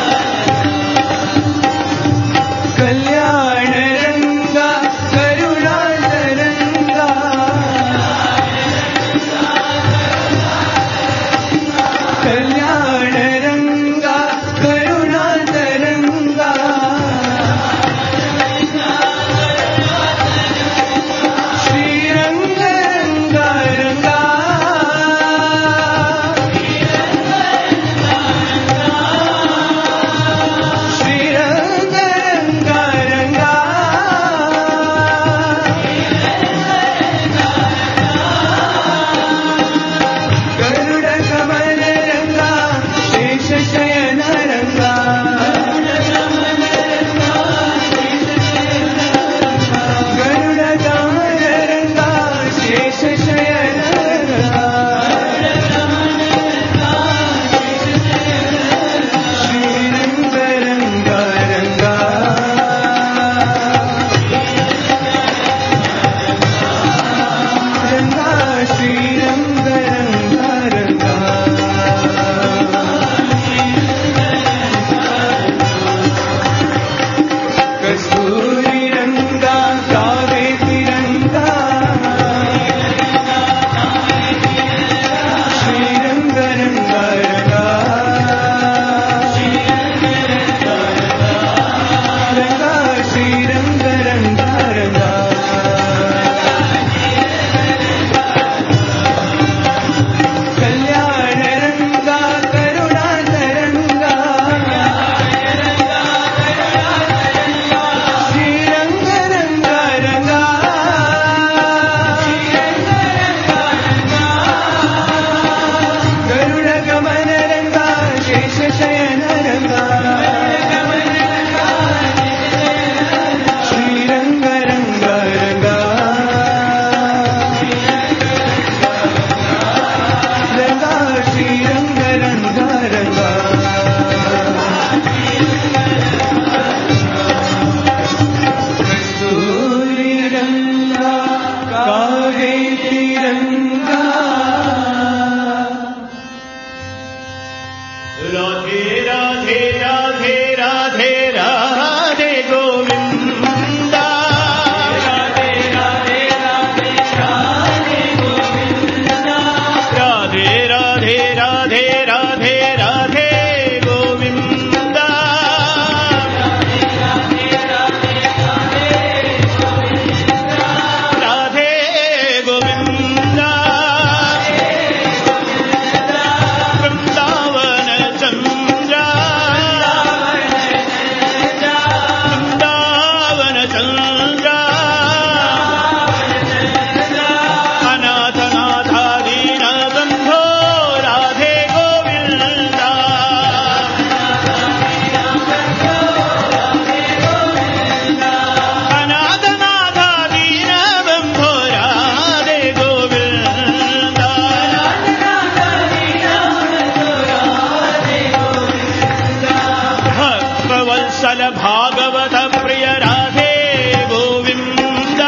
भक्तवत्सल भागवत प्रिय राधे गोविंद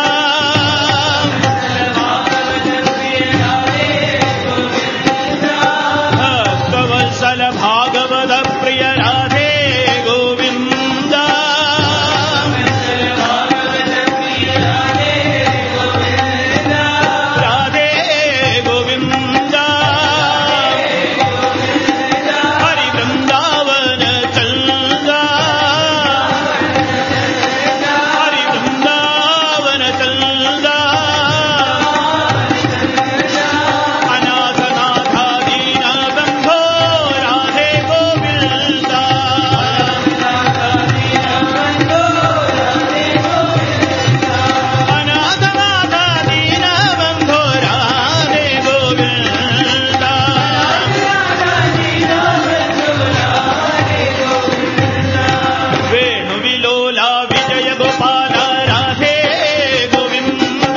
भक्तवत्सल भागवत प्रिय राधे गोविंद राधे गोविंद हरि वृंदावन चलगा हरि वृंदावन चलगा अनाथ नाथा दीन बंधो राधे गोविंद अनाथ नाथा दीन बंधो राधे गोविंद वेणु विलोला विजय गोपाल राधे गोविंद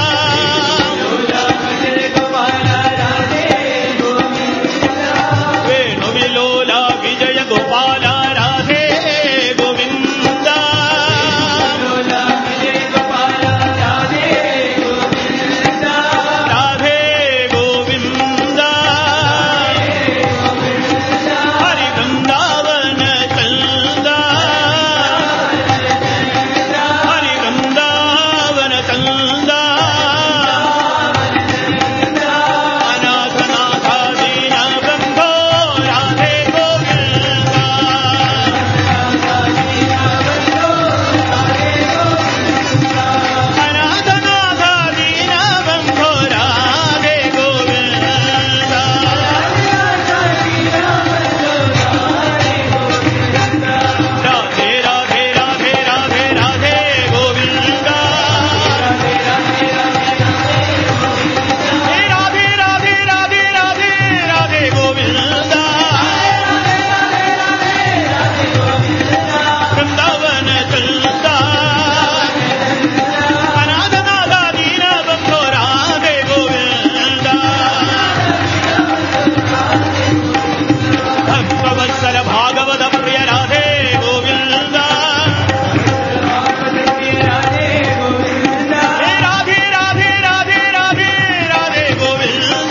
वेणु विलोला विजय गोपाल राधे गोविंद राधे गोविंद हरि वृंदावन चलगा हरि वृंदावन चलगा अनाथ नाथा दीन बंधो राधे गोविंद अनाथ नाथा दीन बंधो राधे गोविंद राधे राधे राधे राधे राधे गोविंद राधे राधे राधे राधे राधे राधे गोविंद वृंदावन चलता अनाथ नाथा दीन बंधो राधे गोविंद भक्तवत्सल भागवत प्रिय राधे गोविंद हे राधे राधे राधे राधे राधे गोविंद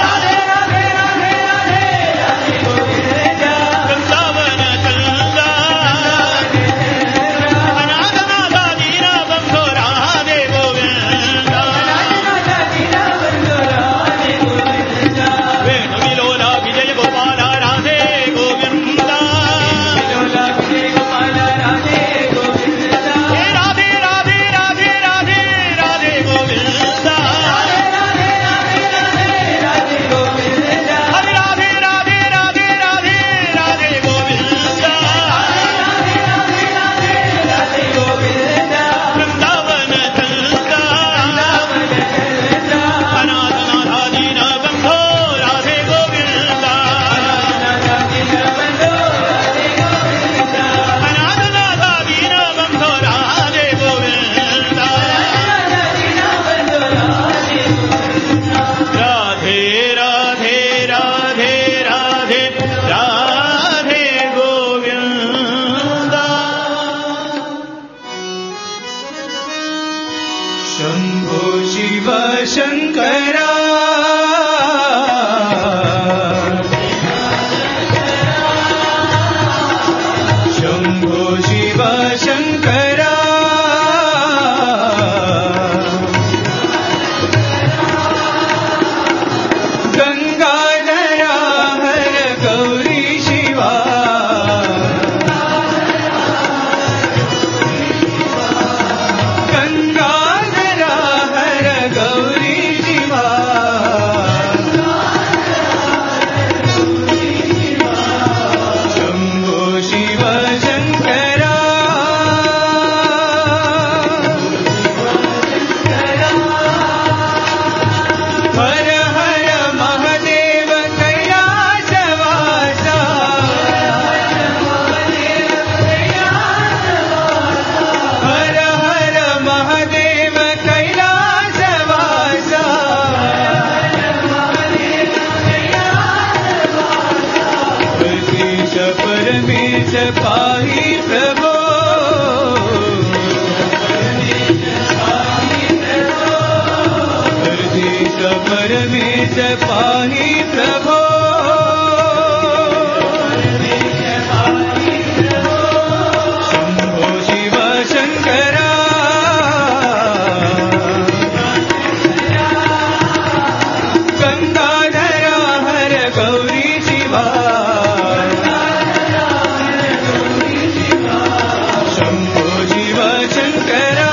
वृंदावन चलगा अनाथ नाथा दीन बंधो राधे गोविंद वेणु विलोला विजय गोपाल राधे गोविंद हे राधे राधे राधे राधे राधे गोविंद हरि राधे राधे राधे राधे राधे गोविंद वृंदावन चलगा अनाथ नाथा दीन बंधो राधे गोविंद अनाथ नाथा दीन बंधो राधे गोविंद राधे राधे राधे राधे राधे गोविंद शंभो शिव शंकरा शंभो शिव शंकरा गंगाधरा हर गौरी शिवा गंगाधरा हर गौरी शिवा शंभो शिव शंकरा हर हर महादेव कैलासवासा हर हर महादेव कैलासवासा परमेश पाहि प्रभो परमेश पाहि प्रभो शंभो शिव शंकरा गंगाधरा हर गौरी शिवा शंभो शिव शंकरा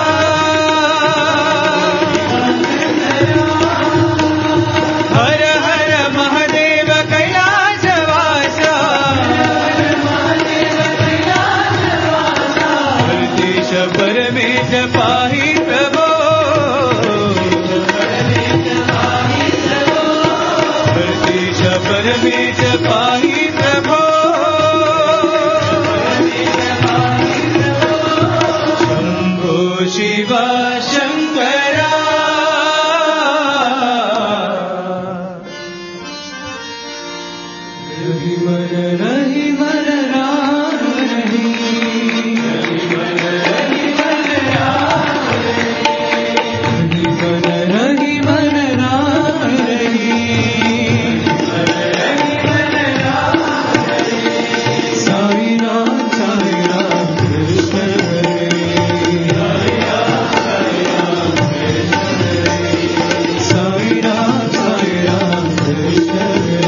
हर हर महादेव कैलासवासा हरतीश परमेश पाहि प्रभो हरतीश परमेश पाहि प्रभो शंभो शिव शंकरा रहि मन रहि मन राम रहि रहि मन रहि मन राम रहि मन रहि मन राम रहि साई राम साई राम कृष्ण हरे साई राम साई राम कृष्ण हरे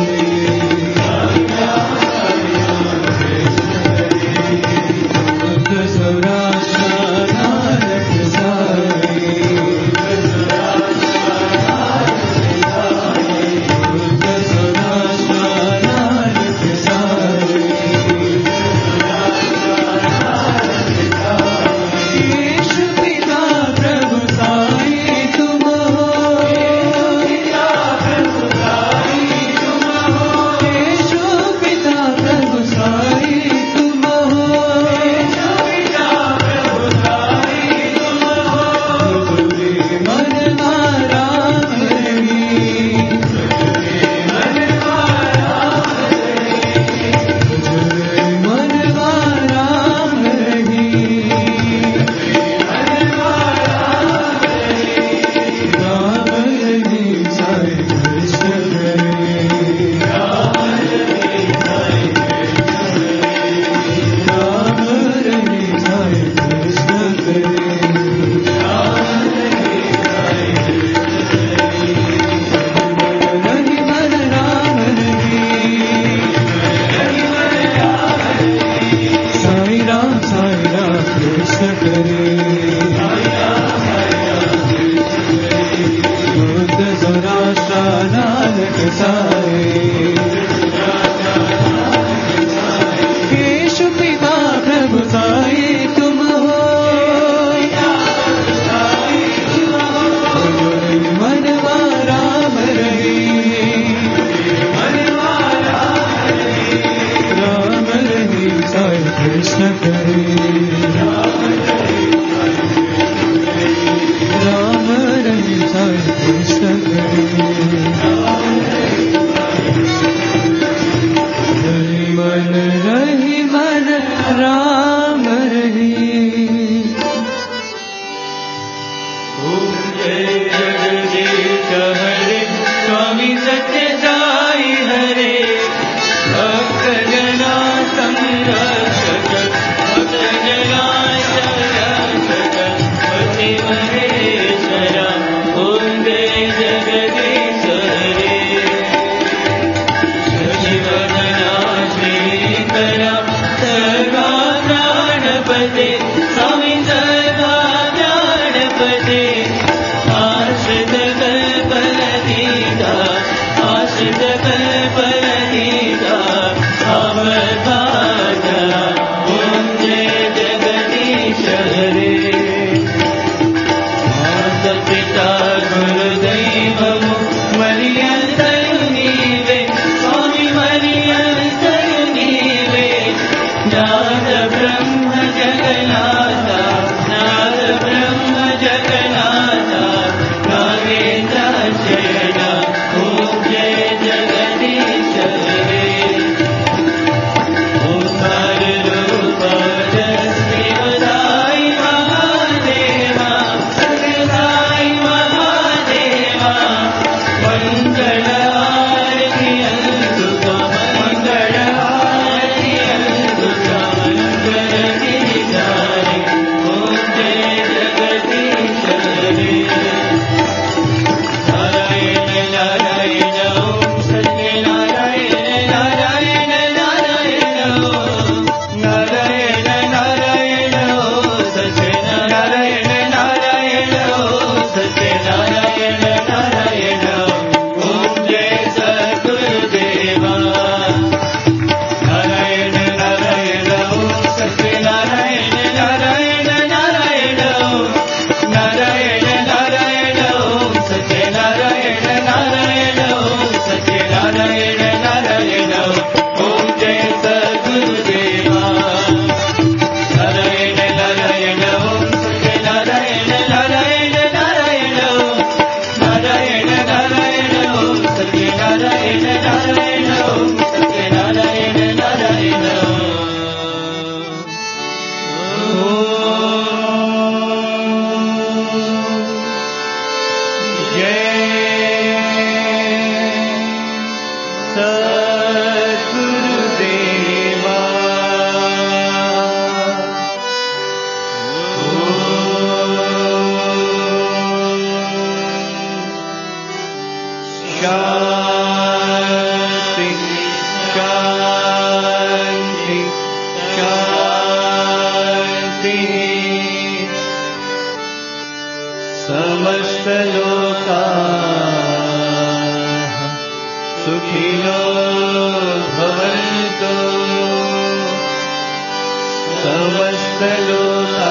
समस्तलोका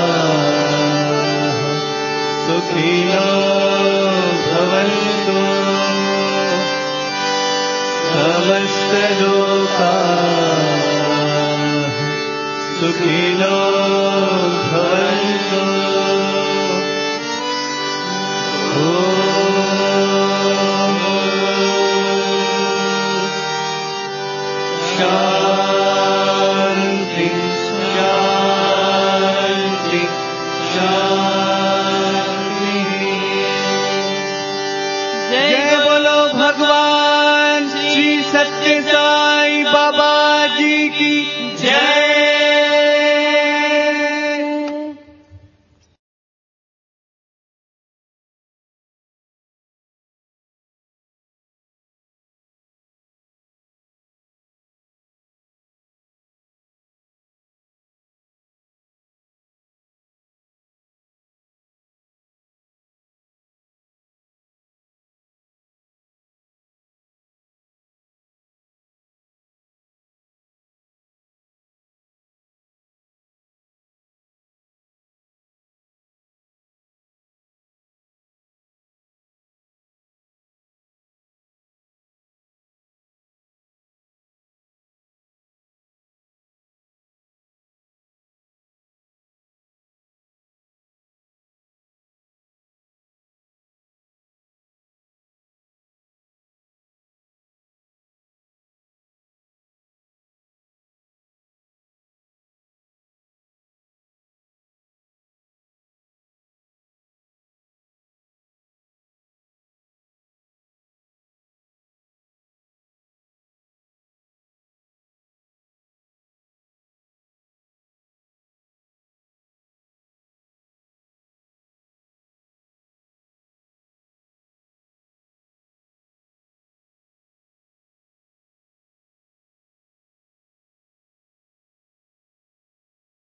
सुखिनो भवन्तु समस्तलोका सुखिनो भवन्तु